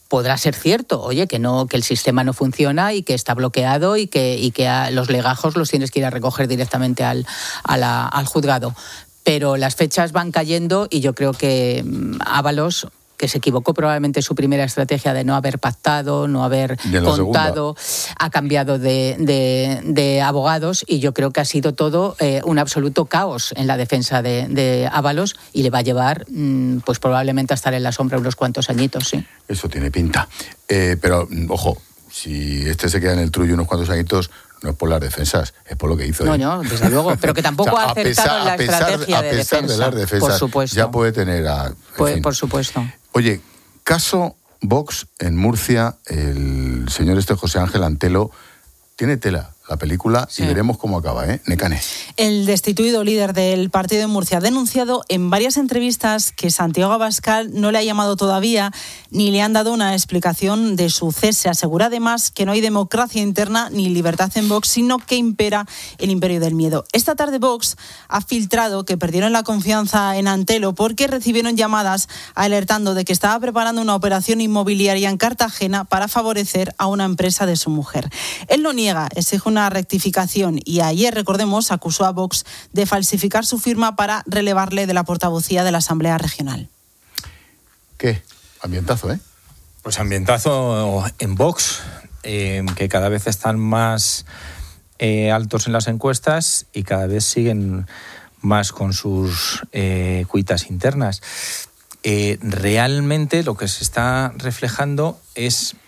podrá ser cierto, oye, que no, que el sistema no funciona y que está bloqueado y que, y que a los legajos los tienes que ir a recoger directamente al, a la, al juzgado. Pero las fechas van cayendo y yo creo que Ábalos, que se equivocó probablemente en su primera estrategia de no haber pactado, no haber contado, segunda. ha cambiado de, de, de abogados y yo creo que ha sido todo eh, un absoluto caos en la defensa de, de Ábalos y le va a llevar mmm, pues probablemente a estar en la sombra unos cuantos añitos, sí. Eso tiene pinta. Eh, pero, ojo, si este se queda en el trullo unos cuantos añitos, no es por las defensas, es por lo que hizo. No, él. no, desde luego, pero que tampoco o sea, ha acertado pesar, en la pesar, estrategia de defensa. A pesar de las defensas, por supuesto. Ya puede tener a... Pues, por supuesto. Oye, caso Vox en Murcia, el señor este José Ángel Antelo, tiene tela la película sí. y veremos cómo acaba, ¿eh? Necane. El destituido líder del partido de Murcia ha denunciado en varias entrevistas que Santiago Abascal no le ha llamado todavía ni le han dado una explicación de su cese. Asegura además que no hay democracia interna ni libertad en Vox, sino que impera el imperio del miedo. Esta tarde Vox ha filtrado que perdieron la confianza en Antelo porque recibieron llamadas alertando de que estaba preparando una operación inmobiliaria en Cartagena para favorecer a una empresa de su mujer. Él lo niega, exige una una rectificación y ayer, recordemos, acusó a Vox de falsificar su firma para relevarle de la portavocía de la Asamblea Regional. ¿Qué? Ambientazo, ¿eh? Pues ambientazo en Vox, eh, que cada vez están más eh, altos en las encuestas y cada vez siguen más con sus eh, cuitas internas. Eh, realmente lo que se está reflejando es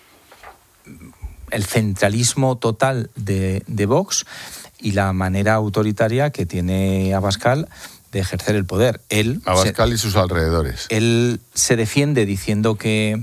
el centralismo total de, de Vox y la manera autoritaria que tiene Abascal de ejercer el poder. Él Abascal se, y sus alrededores. Él se defiende diciendo que,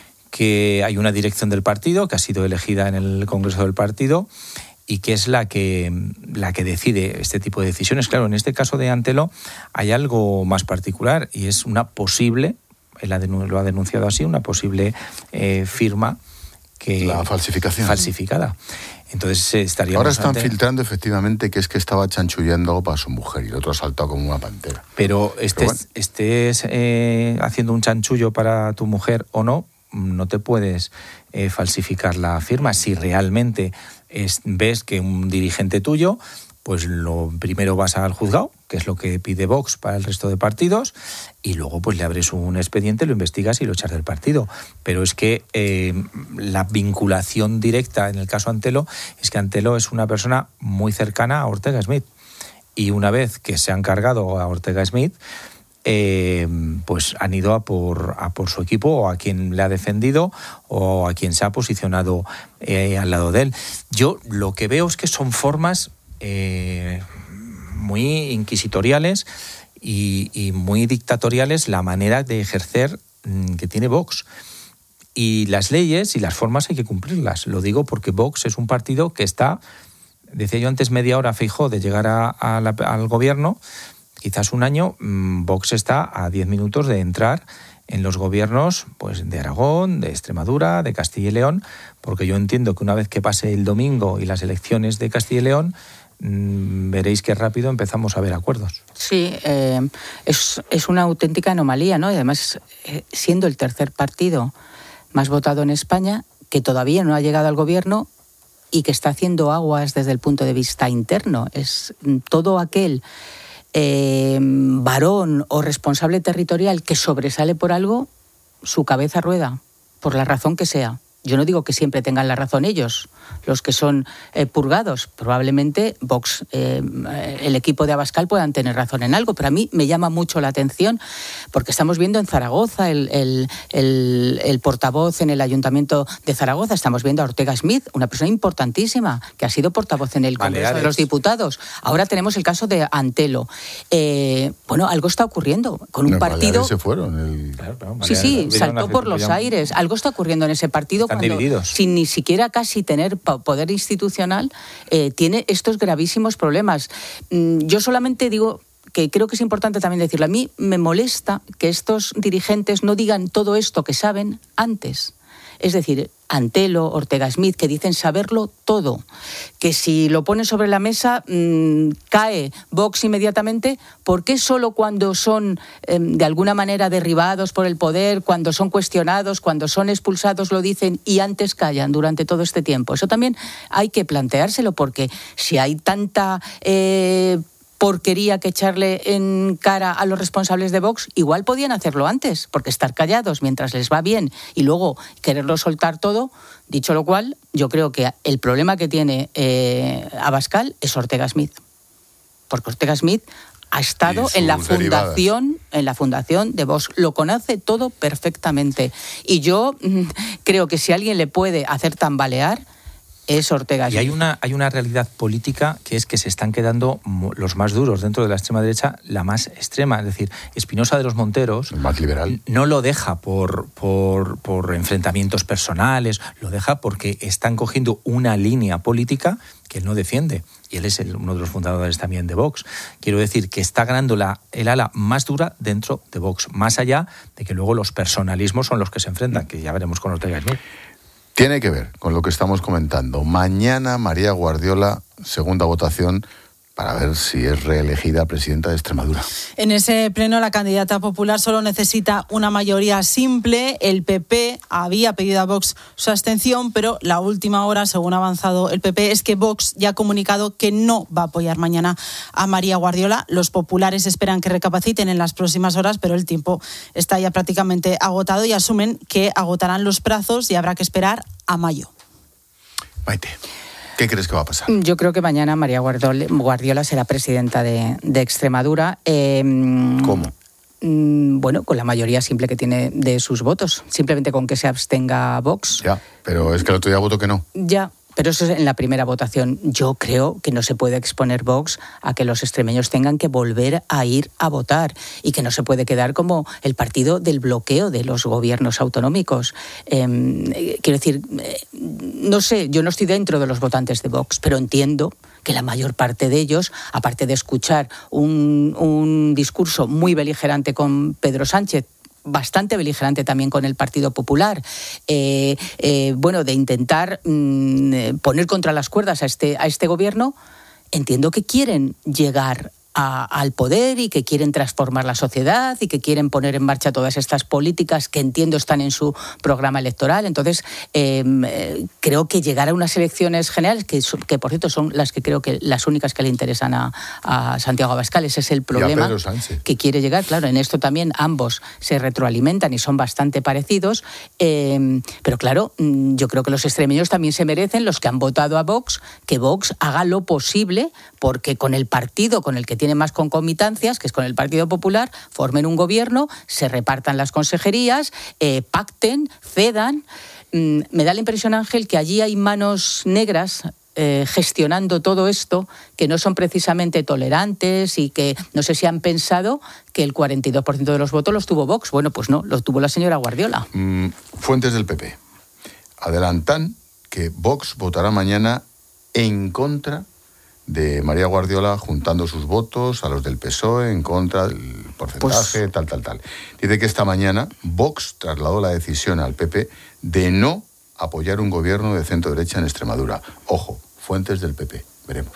que hay una dirección del partido que ha sido elegida en el Congreso del partido y que es la que, la que decide este tipo de decisiones. Claro, en este caso de Antelo hay algo más particular y es una posible, él lo ha denunciado así, una posible eh, firma que la falsificación falsificada. Entonces estaríamos ahora están ante... filtrando efectivamente que es que estaba chanchullando para su mujer y el otro ha saltado como una pantera. Pero estés, Pero bueno. estés eh, haciendo un chanchullo para tu mujer o no, no te puedes eh, falsificar la firma. Si realmente es, ves que un dirigente tuyo, pues lo primero vas al juzgado, que es lo que pide Vox para el resto de partidos, y luego pues le abres un expediente, lo investigas y lo echas del partido. Pero es que eh, la vinculación directa en el caso Antelo es que Antelo es una persona muy cercana a Ortega Smith. Y una vez que se han cargado a Ortega Smith, eh, pues han ido a por, a por su equipo o a quien le ha defendido o a quien se ha posicionado eh, al lado de él. Yo lo que veo es que son formas Eh, muy inquisitoriales y, y muy dictatoriales la manera de ejercer mm, que tiene Vox. Y las leyes y las formas hay que cumplirlas. Lo digo porque Vox es un partido que está, decía yo antes, media hora Feijóo de llegar a, a la, al gobierno, quizás un año, mmm, Vox está a diez minutos de entrar en los gobiernos pues de Aragón, de Extremadura, de Castilla y León, porque yo entiendo que una vez que pase el domingo y las elecciones de Castilla y León, veréis que rápido empezamos a ver acuerdos. Sí, eh, es, es una auténtica anomalía, ¿no? Y además, eh, siendo el tercer partido más votado en España, que todavía no ha llegado al gobierno y que está haciendo aguas desde el punto de vista interno. Es todo aquel eh, varón o responsable territorial que sobresale por algo, su cabeza rueda, por la razón que sea. Yo no digo que siempre tengan la razón ellos, los que son eh, purgados. Probablemente Vox, eh, el equipo de Abascal puedan tener razón en algo, pero a mí me llama mucho la atención porque estamos viendo en Zaragoza el, el, el, el portavoz en el Ayuntamiento de Zaragoza, estamos viendo a Ortega Smith, una persona importantísima que ha sido portavoz en el Congreso Baleares. de los Diputados. Ahora tenemos el caso de Antelo. Eh, bueno, algo está ocurriendo con un no, partido... se fueron. El... Claro, claro, sí, sí, saltó por los aires. Algo está ocurriendo en ese partido. Están cuando, divididos. Sin ni siquiera casi tener poder institucional, eh, tiene estos gravísimos problemas. Mm, yo solamente digo que creo que es importante también decirlo. A mí me molesta que estos dirigentes no digan todo esto que saben antes. Es decir, Antelo, Ortega Smith, que dicen saberlo todo, que si lo ponen sobre la mesa mmm, cae Vox inmediatamente. ¿Por qué solo cuando son eh, de alguna manera derribados por el poder, cuando son cuestionados, cuando son expulsados lo dicen y antes callan durante todo este tiempo? Eso también hay que planteárselo, porque si hay tanta Eh, porquería que echarle en cara a los responsables de Vox, igual podían hacerlo antes, porque estar callados mientras les va bien y luego quererlo soltar todo. Dicho lo cual, yo creo que el problema que tiene eh, Abascal es Ortega Smith, porque Ortega Smith ha estado en la fundación, en la fundación de Vox, lo conoce todo perfectamente, y yo mm, creo que si alguien le puede hacer tambalear es Ortega Smith. Y hay una, hay una realidad política, que es que se están quedando los más duros dentro de la extrema derecha, la más extrema. Es decir, Espinosa de los Monteros, el más liberal, no lo deja por, por, por enfrentamientos personales, lo deja porque están cogiendo una línea política que él no defiende. Y él es el, uno de los fundadores también de Vox. Quiero decir que está ganando la, el ala más dura dentro de Vox, más allá de que luego los personalismos son los que se enfrentan, que ya veremos con Ortega Smith. Tiene que ver con lo que estamos comentando. Mañana María Guardiola, segunda votación para ver si es reelegida presidenta de Extremadura. En ese pleno la candidata popular solo necesita una mayoría simple. El P P había pedido a Vox su abstención, pero la última hora, según ha avanzado el P P, es que Vox ya ha comunicado que no va a apoyar mañana a María Guardiola. Los populares esperan que recapaciten en las próximas horas, pero el tiempo está ya prácticamente agotado y asumen que agotarán los plazos y habrá que esperar a mayo. Maite, ¿qué crees que va a pasar? Yo creo que mañana María Guardiola será presidenta de, de Extremadura. Eh, ¿Cómo? Bueno, con la mayoría simple que tiene de sus votos. Simplemente con que se abstenga Vox. Ya, pero es que el otro día votó que no. Ya. Pero eso es en la primera votación. Yo creo que no se puede exponer Vox a que los extremeños tengan que volver a ir a votar y que no se puede quedar como el partido del bloqueo de los gobiernos autonómicos. Eh, quiero decir, eh, no sé, yo no estoy dentro de los votantes de Vox, pero entiendo que la mayor parte de ellos, aparte de escuchar un, un discurso muy beligerante con Pedro Sánchez, bastante beligerante también con el Partido Popular, eh, eh, bueno, de intentar mmm, poner contra las cuerdas a este, a este gobierno, entiendo que quieren llegar a, al poder y que quieren transformar la sociedad y que quieren poner en marcha todas estas políticas que entiendo están en su programa electoral. Entonces, eh, creo que llegar a unas elecciones generales, que, que por cierto son las que creo que las únicas que le interesan a, a Santiago Abascal, ese es el problema que quiere llegar. Claro, en esto también ambos se retroalimentan y son bastante parecidos, eh, pero claro, yo creo que los extremeños también se merecen, los que han votado a Vox, que Vox haga lo posible porque con el partido con el que tiene más concomitancias, que es con el Partido Popular, formen un gobierno, se repartan las consejerías, eh, pacten, cedan. Mm, me da la impresión, Ángel, que allí hay manos negras eh, gestionando todo esto, que no son precisamente tolerantes y que no sé si han pensado que el cuarenta y dos por ciento de los votos los tuvo Vox. Bueno, pues no, los tuvo la señora Guardiola. Mm, fuentes del P P adelantan que Vox votará mañana en contra de María Guardiola, juntando sus votos a los del P S O E en contra del porcentaje, pues, tal, tal, tal. Dice que esta mañana Vox trasladó la decisión al P P de no apoyar un gobierno de centro-derecha en Extremadura. Ojo, fuentes del P P. Veremos.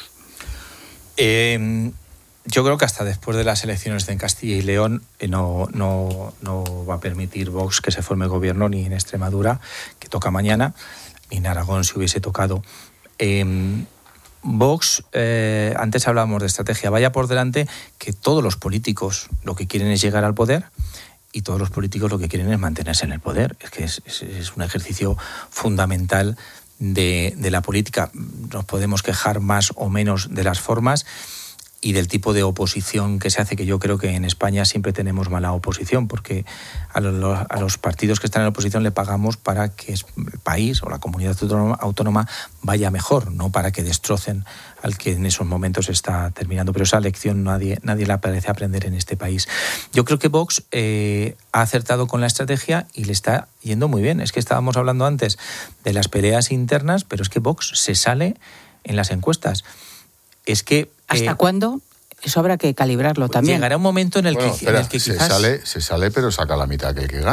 Eh, yo creo que hasta después de las elecciones en Castilla y León eh, no, no, no va a permitir Vox que se forme gobierno ni en Extremadura, que toca mañana, ni en Aragón si hubiese tocado. Eh, Vox, eh, antes hablábamos de estrategia, vaya por delante que todos los políticos lo que quieren es llegar al poder y todos los políticos lo que quieren es mantenerse en el poder. Es que es, es, es un ejercicio fundamental de, de la política. Nos podemos quejar más o menos de las formas y del tipo de oposición que se hace, que yo creo que en España siempre tenemos mala oposición, porque a los, a los partidos que están en la oposición le pagamos para que el país o la comunidad autónoma, autónoma vaya mejor, no para que destrocen al que en esos momentos está terminando. Pero esa lección nadie, nadie la parece aprender en este país. Yo creo que Vox eh, ha acertado con la estrategia y le está yendo muy bien. Es que estábamos hablando antes de las peleas internas, pero es que Vox se sale en las encuestas. Es que ¿Hasta eh, cuándo? Eso habrá que calibrarlo también. Llegará un momento en el, bueno, que, espera, en el que se quizás... Sale, se sale, pero saca la mitad que el que gana.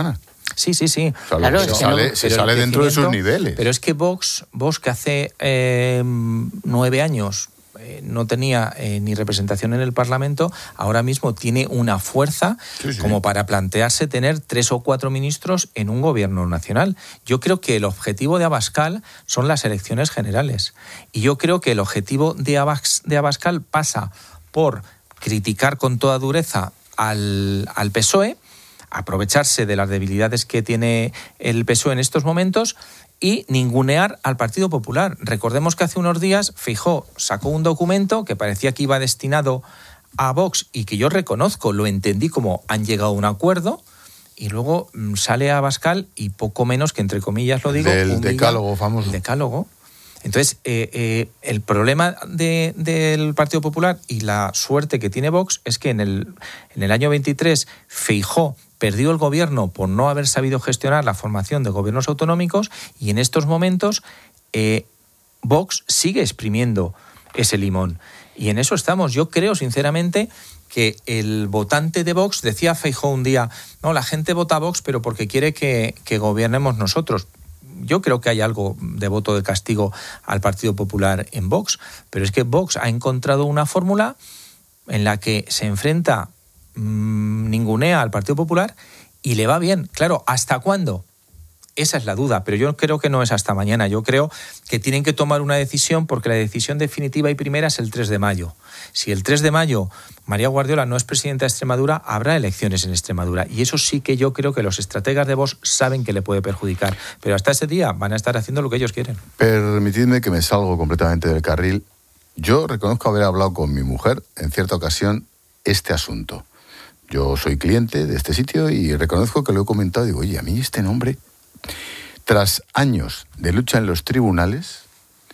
Sí, sí, sí. O sea, claro, se sale, no, se sale dentro de sus niveles. Pero es que Vox, Vox que hace eh, nueve años eh, no tenía eh, ni representación en el Parlamento, ahora mismo tiene una fuerza sí, sí. como para plantearse tener tres o cuatro ministros en un gobierno nacional. Yo creo que el objetivo de Abascal son las elecciones generales. Y yo creo que el objetivo de, Abas, de Abascal pasa por criticar con toda dureza al, al P S O E, aprovecharse de las debilidades que tiene el P S O E en estos momentos y ningunear al Partido Popular. Recordemos que hace unos días Feijóo sacó un documento que parecía que iba destinado a Vox y que yo reconozco, lo entendí como han llegado a un acuerdo, y luego sale a Abascal y poco menos que, entre comillas lo digo, del decálogo famoso. El decálogo. Entonces, eh, eh, el problema de, del Partido Popular y la suerte que tiene Vox es que en el, en el año veintitrés Feijóo perdió el gobierno por no haber sabido gestionar la formación de gobiernos autonómicos y en estos momentos eh, Vox sigue exprimiendo ese limón. Y en eso estamos. Yo creo, sinceramente, que el votante de Vox, decía Feijóo un día, no, la gente vota a Vox pero porque quiere que, que gobernemos nosotros. Yo creo que hay algo de voto de castigo al Partido Popular en Vox, pero es que Vox ha encontrado una fórmula en la que se enfrenta, mmm, ningunea al Partido Popular y le va bien. Claro, ¿hasta cuándo? Esa es la duda, pero yo creo que no es hasta mañana. Yo creo que tienen que tomar una decisión porque la decisión definitiva y primera es el tres de mayo. Si el tres de mayo María Guardiola no es presidenta de Extremadura, habrá elecciones en Extremadura. Y eso sí que yo creo que los estrategas de Vox saben que le puede perjudicar. Pero hasta ese día van a estar haciendo lo que ellos quieren. Permitidme que me salgo completamente del carril. Yo reconozco haber hablado con mi mujer en cierta ocasión este asunto. Yo soy cliente de este sitio y reconozco que lo he comentado. Digo, oye, a mí este nombre... Tras años de lucha en los tribunales,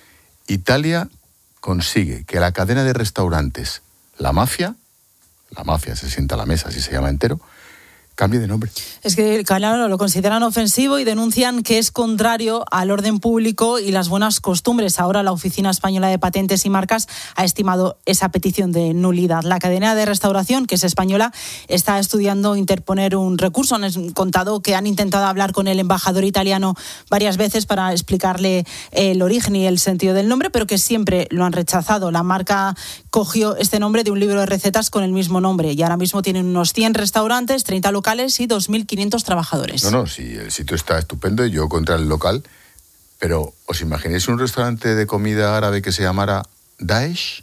Italia consigue que la cadena de restaurantes La Mafia, la Mafia se sienta a la mesa, así se llama entero, cambie de nombre. Es que, claro, lo consideran ofensivo y denuncian que es contrario al orden público y las buenas costumbres. Ahora la Oficina Española de Patentes y Marcas ha estimado esa petición de nulidad. La cadena de restauración, que es española, está estudiando interponer un recurso. Han contado que han intentado hablar con el embajador italiano varias veces para explicarle el origen y el sentido del nombre, pero que siempre lo han rechazado. La marca cogió este nombre de un libro de recetas con el mismo nombre y ahora mismo tienen unos cien restaurantes, treinta locales y dos mil quinientos trabajadores. No, no, sí, el sitio está estupendo y yo contra el local, pero ¿os imagináis un restaurante de comida árabe que se llamara Daesh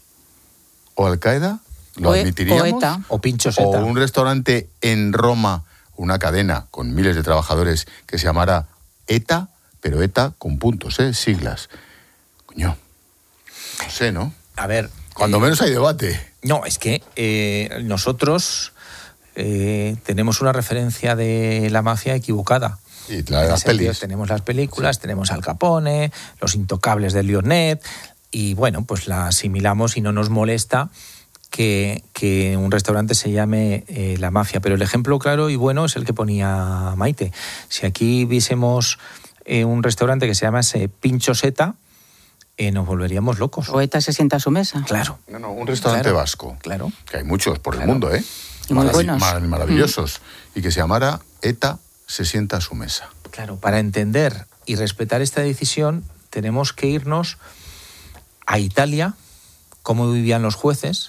o Al-Qaeda? ¿Lo o admitiríamos? O ETA. O Pincho Seta. O un restaurante en Roma, una cadena con miles de trabajadores que se llamara ETA, pero ETA con puntos, ¿eh? Siglas. Coño, no sé, ¿no? A ver... Cuando eh, menos hay debate. No, es que eh, nosotros... Eh, tenemos una referencia de la mafia equivocada. Y la de las pelis. Tenemos las películas, sí. Tenemos Al Capone, Los Intocables de Leonet, y bueno, pues la asimilamos y no nos molesta que, que un restaurante se llame eh, La Mafia. Pero el ejemplo claro y bueno es el que ponía Maite. Si aquí viésemos eh, un restaurante que se llamase Pincho Seta, eh, nos volveríamos locos. O ETA se sienta a su mesa. Claro. No, no, un restaurante claro. vasco. Claro. Que hay muchos por claro. el mundo, ¿eh? Y muy buenos. Maravillosos. Mm. Y que se llamara ETA se sienta a su mesa. Claro, para entender y respetar esta decisión tenemos que irnos a Italia, cómo vivían los jueces.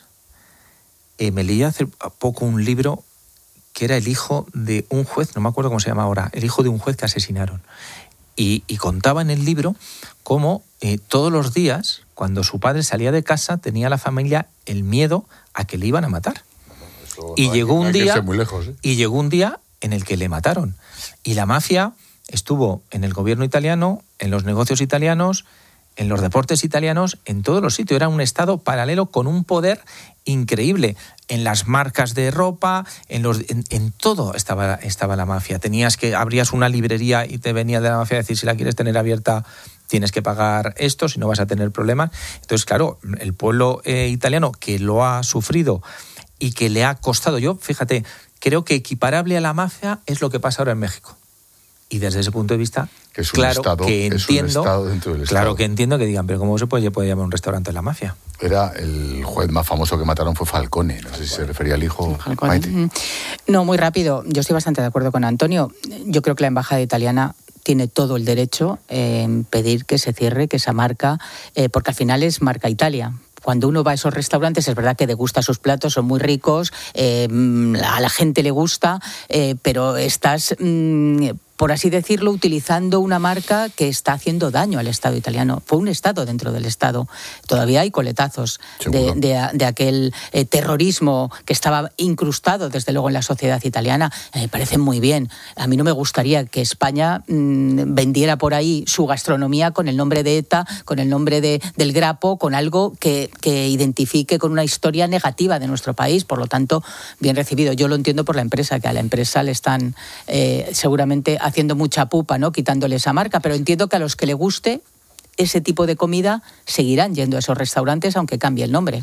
Eh, me leí hace poco un libro que era el hijo de un juez, no me acuerdo cómo se llama ahora, el hijo de un juez que asesinaron. Y, y contaba en el libro cómo eh, todos los días, cuando su padre salía de casa, tenía la familia el miedo a que le iban a matar. Y, no llegó hay, un no día, muy lejos, ¿eh? y llegó un día en el que le mataron. Y la mafia estuvo en el gobierno italiano, en los negocios italianos, en los deportes italianos, en todos los sitios. Era un estado paralelo con un poder increíble. En las marcas de ropa, en, los, en, en todo estaba, estaba la mafia. Tenías que, abrías una librería y te venía de la mafia a decir, si la quieres tener abierta, tienes que pagar esto, si no vas a tener problemas. Entonces, claro, el pueblo eh, italiano que lo ha sufrido y que le ha costado, yo, fíjate, creo que equiparable a la mafia es lo que pasa ahora en México. Y desde ese punto de vista, que es un claro estado, que es un entiendo, estado dentro del claro estado. que entiendo que digan, pero ¿cómo se puede, puede llamar un restaurante la mafia? Era el juez más famoso que mataron fue Falcone, no sé si se refería al hijo. Maite. No, muy rápido. Yo estoy bastante de acuerdo con Antonio. Yo creo que la embajada italiana tiene todo el derecho en pedir que se cierre, que esa marca, eh, porque al final es marca Italia. Cuando uno va a esos restaurantes es verdad que degusta sus platos, son muy ricos, eh, a la gente le gusta, eh, pero estás, mm, por así decirlo, utilizando una marca que está haciendo daño al Estado italiano. Fue un Estado dentro del Estado. Todavía hay coletazos de, de, de aquel eh, terrorismo que estaba incrustado, desde luego, en la sociedad italiana. Eh, me parece muy bien. A mí no me gustaría que España mmm, vendiera por ahí su gastronomía con el nombre de ETA, con el nombre de, del Grapo, con algo que, que identifique con una historia negativa de nuestro país. Por lo tanto, bien recibido. Yo lo entiendo por la empresa, que a la empresa le están eh, seguramente haciendo mucha pupa, ¿no? Quitándole esa marca, pero entiendo que a los que le guste ese tipo de comida seguirán yendo a esos restaurantes aunque cambie el nombre.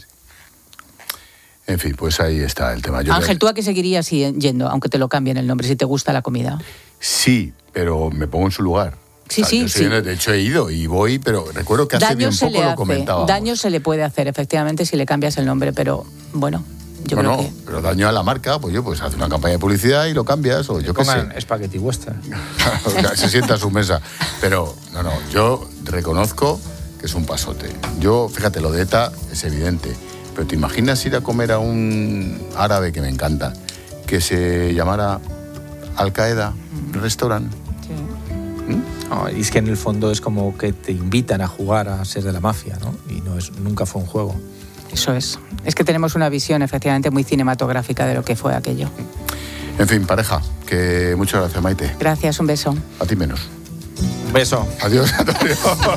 En fin, pues ahí está el tema. Yo Ángel, le... ¿tú a qué seguirías yendo aunque te lo cambien el nombre si te gusta la comida? Sí, pero me pongo en su lugar. Sí, o sea, sí, yo sí. Soy, de hecho he ido y voy, pero recuerdo que hace Daño bien se poco le lo hace, comentaba. daño se le puede hacer, efectivamente, si le cambias el nombre, pero bueno... Yo no, creo no, que... pero daño a la marca, pues yo, pues hace una campaña de publicidad y lo cambias, o yo qué sé. Spaghetti Western. Se sienta a su mesa. Pero, no, no, yo reconozco que es un pasote. Yo, fíjate, lo de ETA es evidente, pero ¿te imaginas ir a comer a un árabe que me encanta, que se llamara Al Qaeda Restaurant? Sí. ¿Mm? No, y es que en el fondo es como que te invitan a jugar a ser de la mafia, ¿no? Y no es, nunca fue un juego. Eso es. Es que tenemos una visión efectivamente muy cinematográfica de lo que fue aquello. En fin, pareja, que muchas gracias, Maite. Gracias, un beso. A ti menos. Un beso. Adiós, Antonio.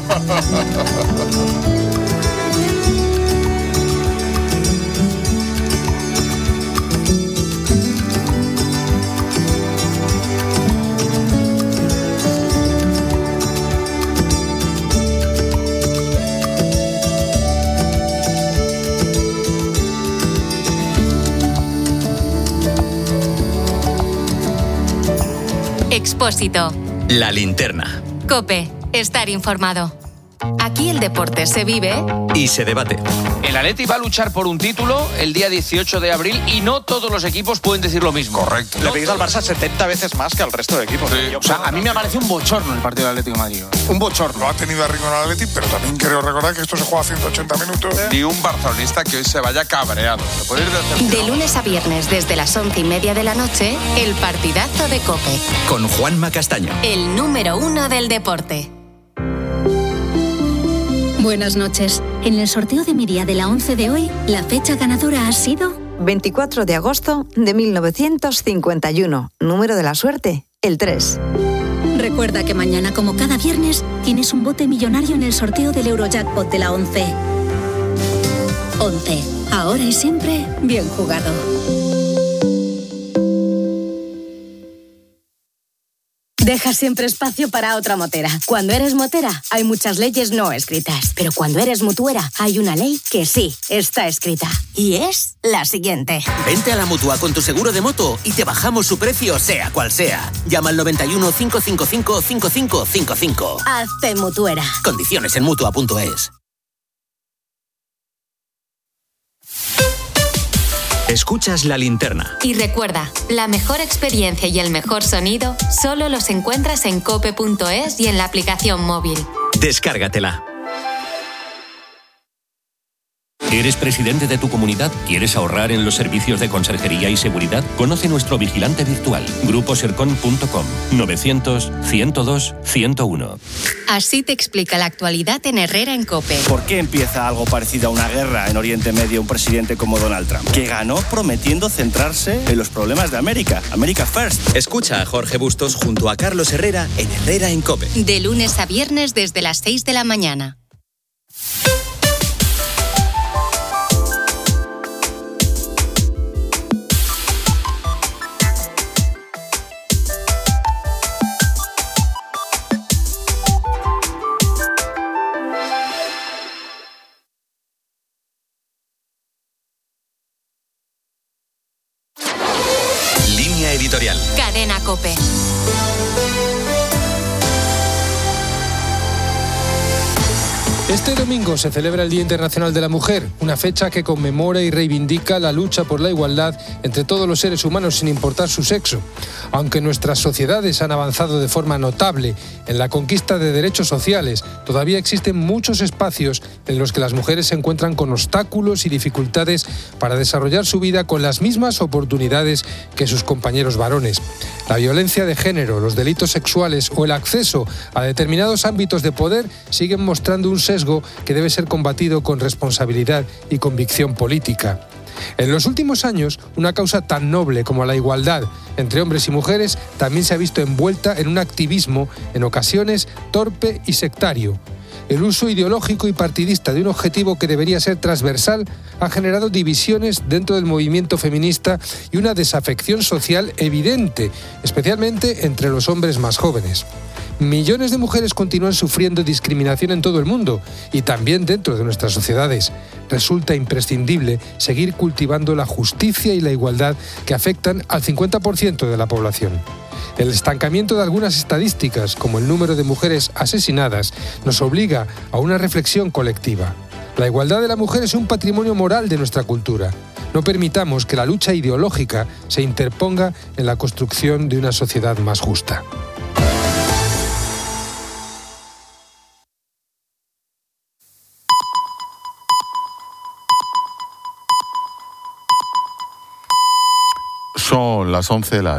Expósito. La linterna. COPE. Estar informado. Aquí el deporte se vive y se debate. El Atleti va a luchar por un título el día dieciocho de abril y no todos los equipos pueden decir lo mismo. Correcto. Le pedís al Barça setenta veces más que al resto de equipos. Sí. O sea, a mí me ha parecido un bochorno el partido del Atlético de Madrid. Un bochorno. Lo ha tenido a ritmo el Atleti, pero también quiero recordar que esto se juega a ciento ochenta minutos. Ni un barcelonista que hoy se vaya cabreado. de lunes a viernes desde las once y media de la noche, el partidazo de COPE. Con Juanma Castaño. El número uno del deporte. Buenas noches. En el sorteo de mi día de la once de hoy, la fecha ganadora ha sido... veinticuatro de agosto de mil novecientos cincuenta y uno. Número de la suerte, el tres. Recuerda que mañana, como cada viernes, tienes un bote millonario en el sorteo del Eurojackpot de la once. once. Ahora y siempre, bien jugado. Deja siempre espacio para otra motera. Cuando eres motera, hay muchas leyes no escritas. Pero cuando eres mutuera, hay una ley que sí está escrita. Y es la siguiente. Vente a la Mutua con tu seguro de moto y te bajamos su precio, sea cual sea. Llama al noventa y uno, cinco cinco cinco, cinco cinco cinco cinco. Hazte mutuera. Condiciones en mutua punto es. Escuchas La Linterna. Y recuerda, la mejor experiencia y el mejor sonido solo los encuentras en cope punto es y en la aplicación móvil. Descárgatela. ¿Eres presidente de tu comunidad? ¿Quieres ahorrar en los servicios de conserjería y seguridad? Conoce nuestro vigilante virtual, grupo sercon punto com, novecientos, ciento dos, ciento uno. Así te explica la actualidad en Herrera en COPE. ¿Por qué empieza algo parecido a una guerra en Oriente Medio un presidente como Donald Trump? Que ganó prometiendo centrarse en los problemas de América. America First. Escucha a Jorge Bustos junto a Carlos Herrera en Herrera en COPE. De lunes a viernes desde las seis de la mañana. Editorial. Cadena COPE. Este domingo se celebra el Día Internacional de la Mujer, una fecha que conmemora y reivindica la lucha por la igualdad entre todos los seres humanos sin importar su sexo. Aunque nuestras sociedades han avanzado de forma notable en la conquista de derechos sociales, todavía existen muchos espacios en los que las mujeres se encuentran con obstáculos y dificultades para desarrollar su vida con las mismas oportunidades que sus compañeros varones. La violencia de género, los delitos sexuales o el acceso a determinados ámbitos de poder siguen mostrando un sesgo que debe ser combatido con responsabilidad y convicción política. En los últimos años, una causa tan noble como la igualdad entre hombres y mujeres también se ha visto envuelta en un activismo, en ocasiones, torpe y sectario. El uso ideológico y partidista de un objetivo que debería ser transversal ha generado divisiones dentro del movimiento feminista y una desafección social evidente, especialmente entre los hombres más jóvenes. Millones de mujeres continúan sufriendo discriminación en todo el mundo y también dentro de nuestras sociedades. Resulta imprescindible seguir cultivando la justicia y la igualdad que afectan al cincuenta por ciento de la población. El estancamiento de algunas estadísticas, como el número de mujeres asesinadas, nos obliga a una reflexión colectiva. La igualdad de la mujer es un patrimonio moral de nuestra cultura. No permitamos que la lucha ideológica se interponga en la construcción de una sociedad más justa. Son las once, las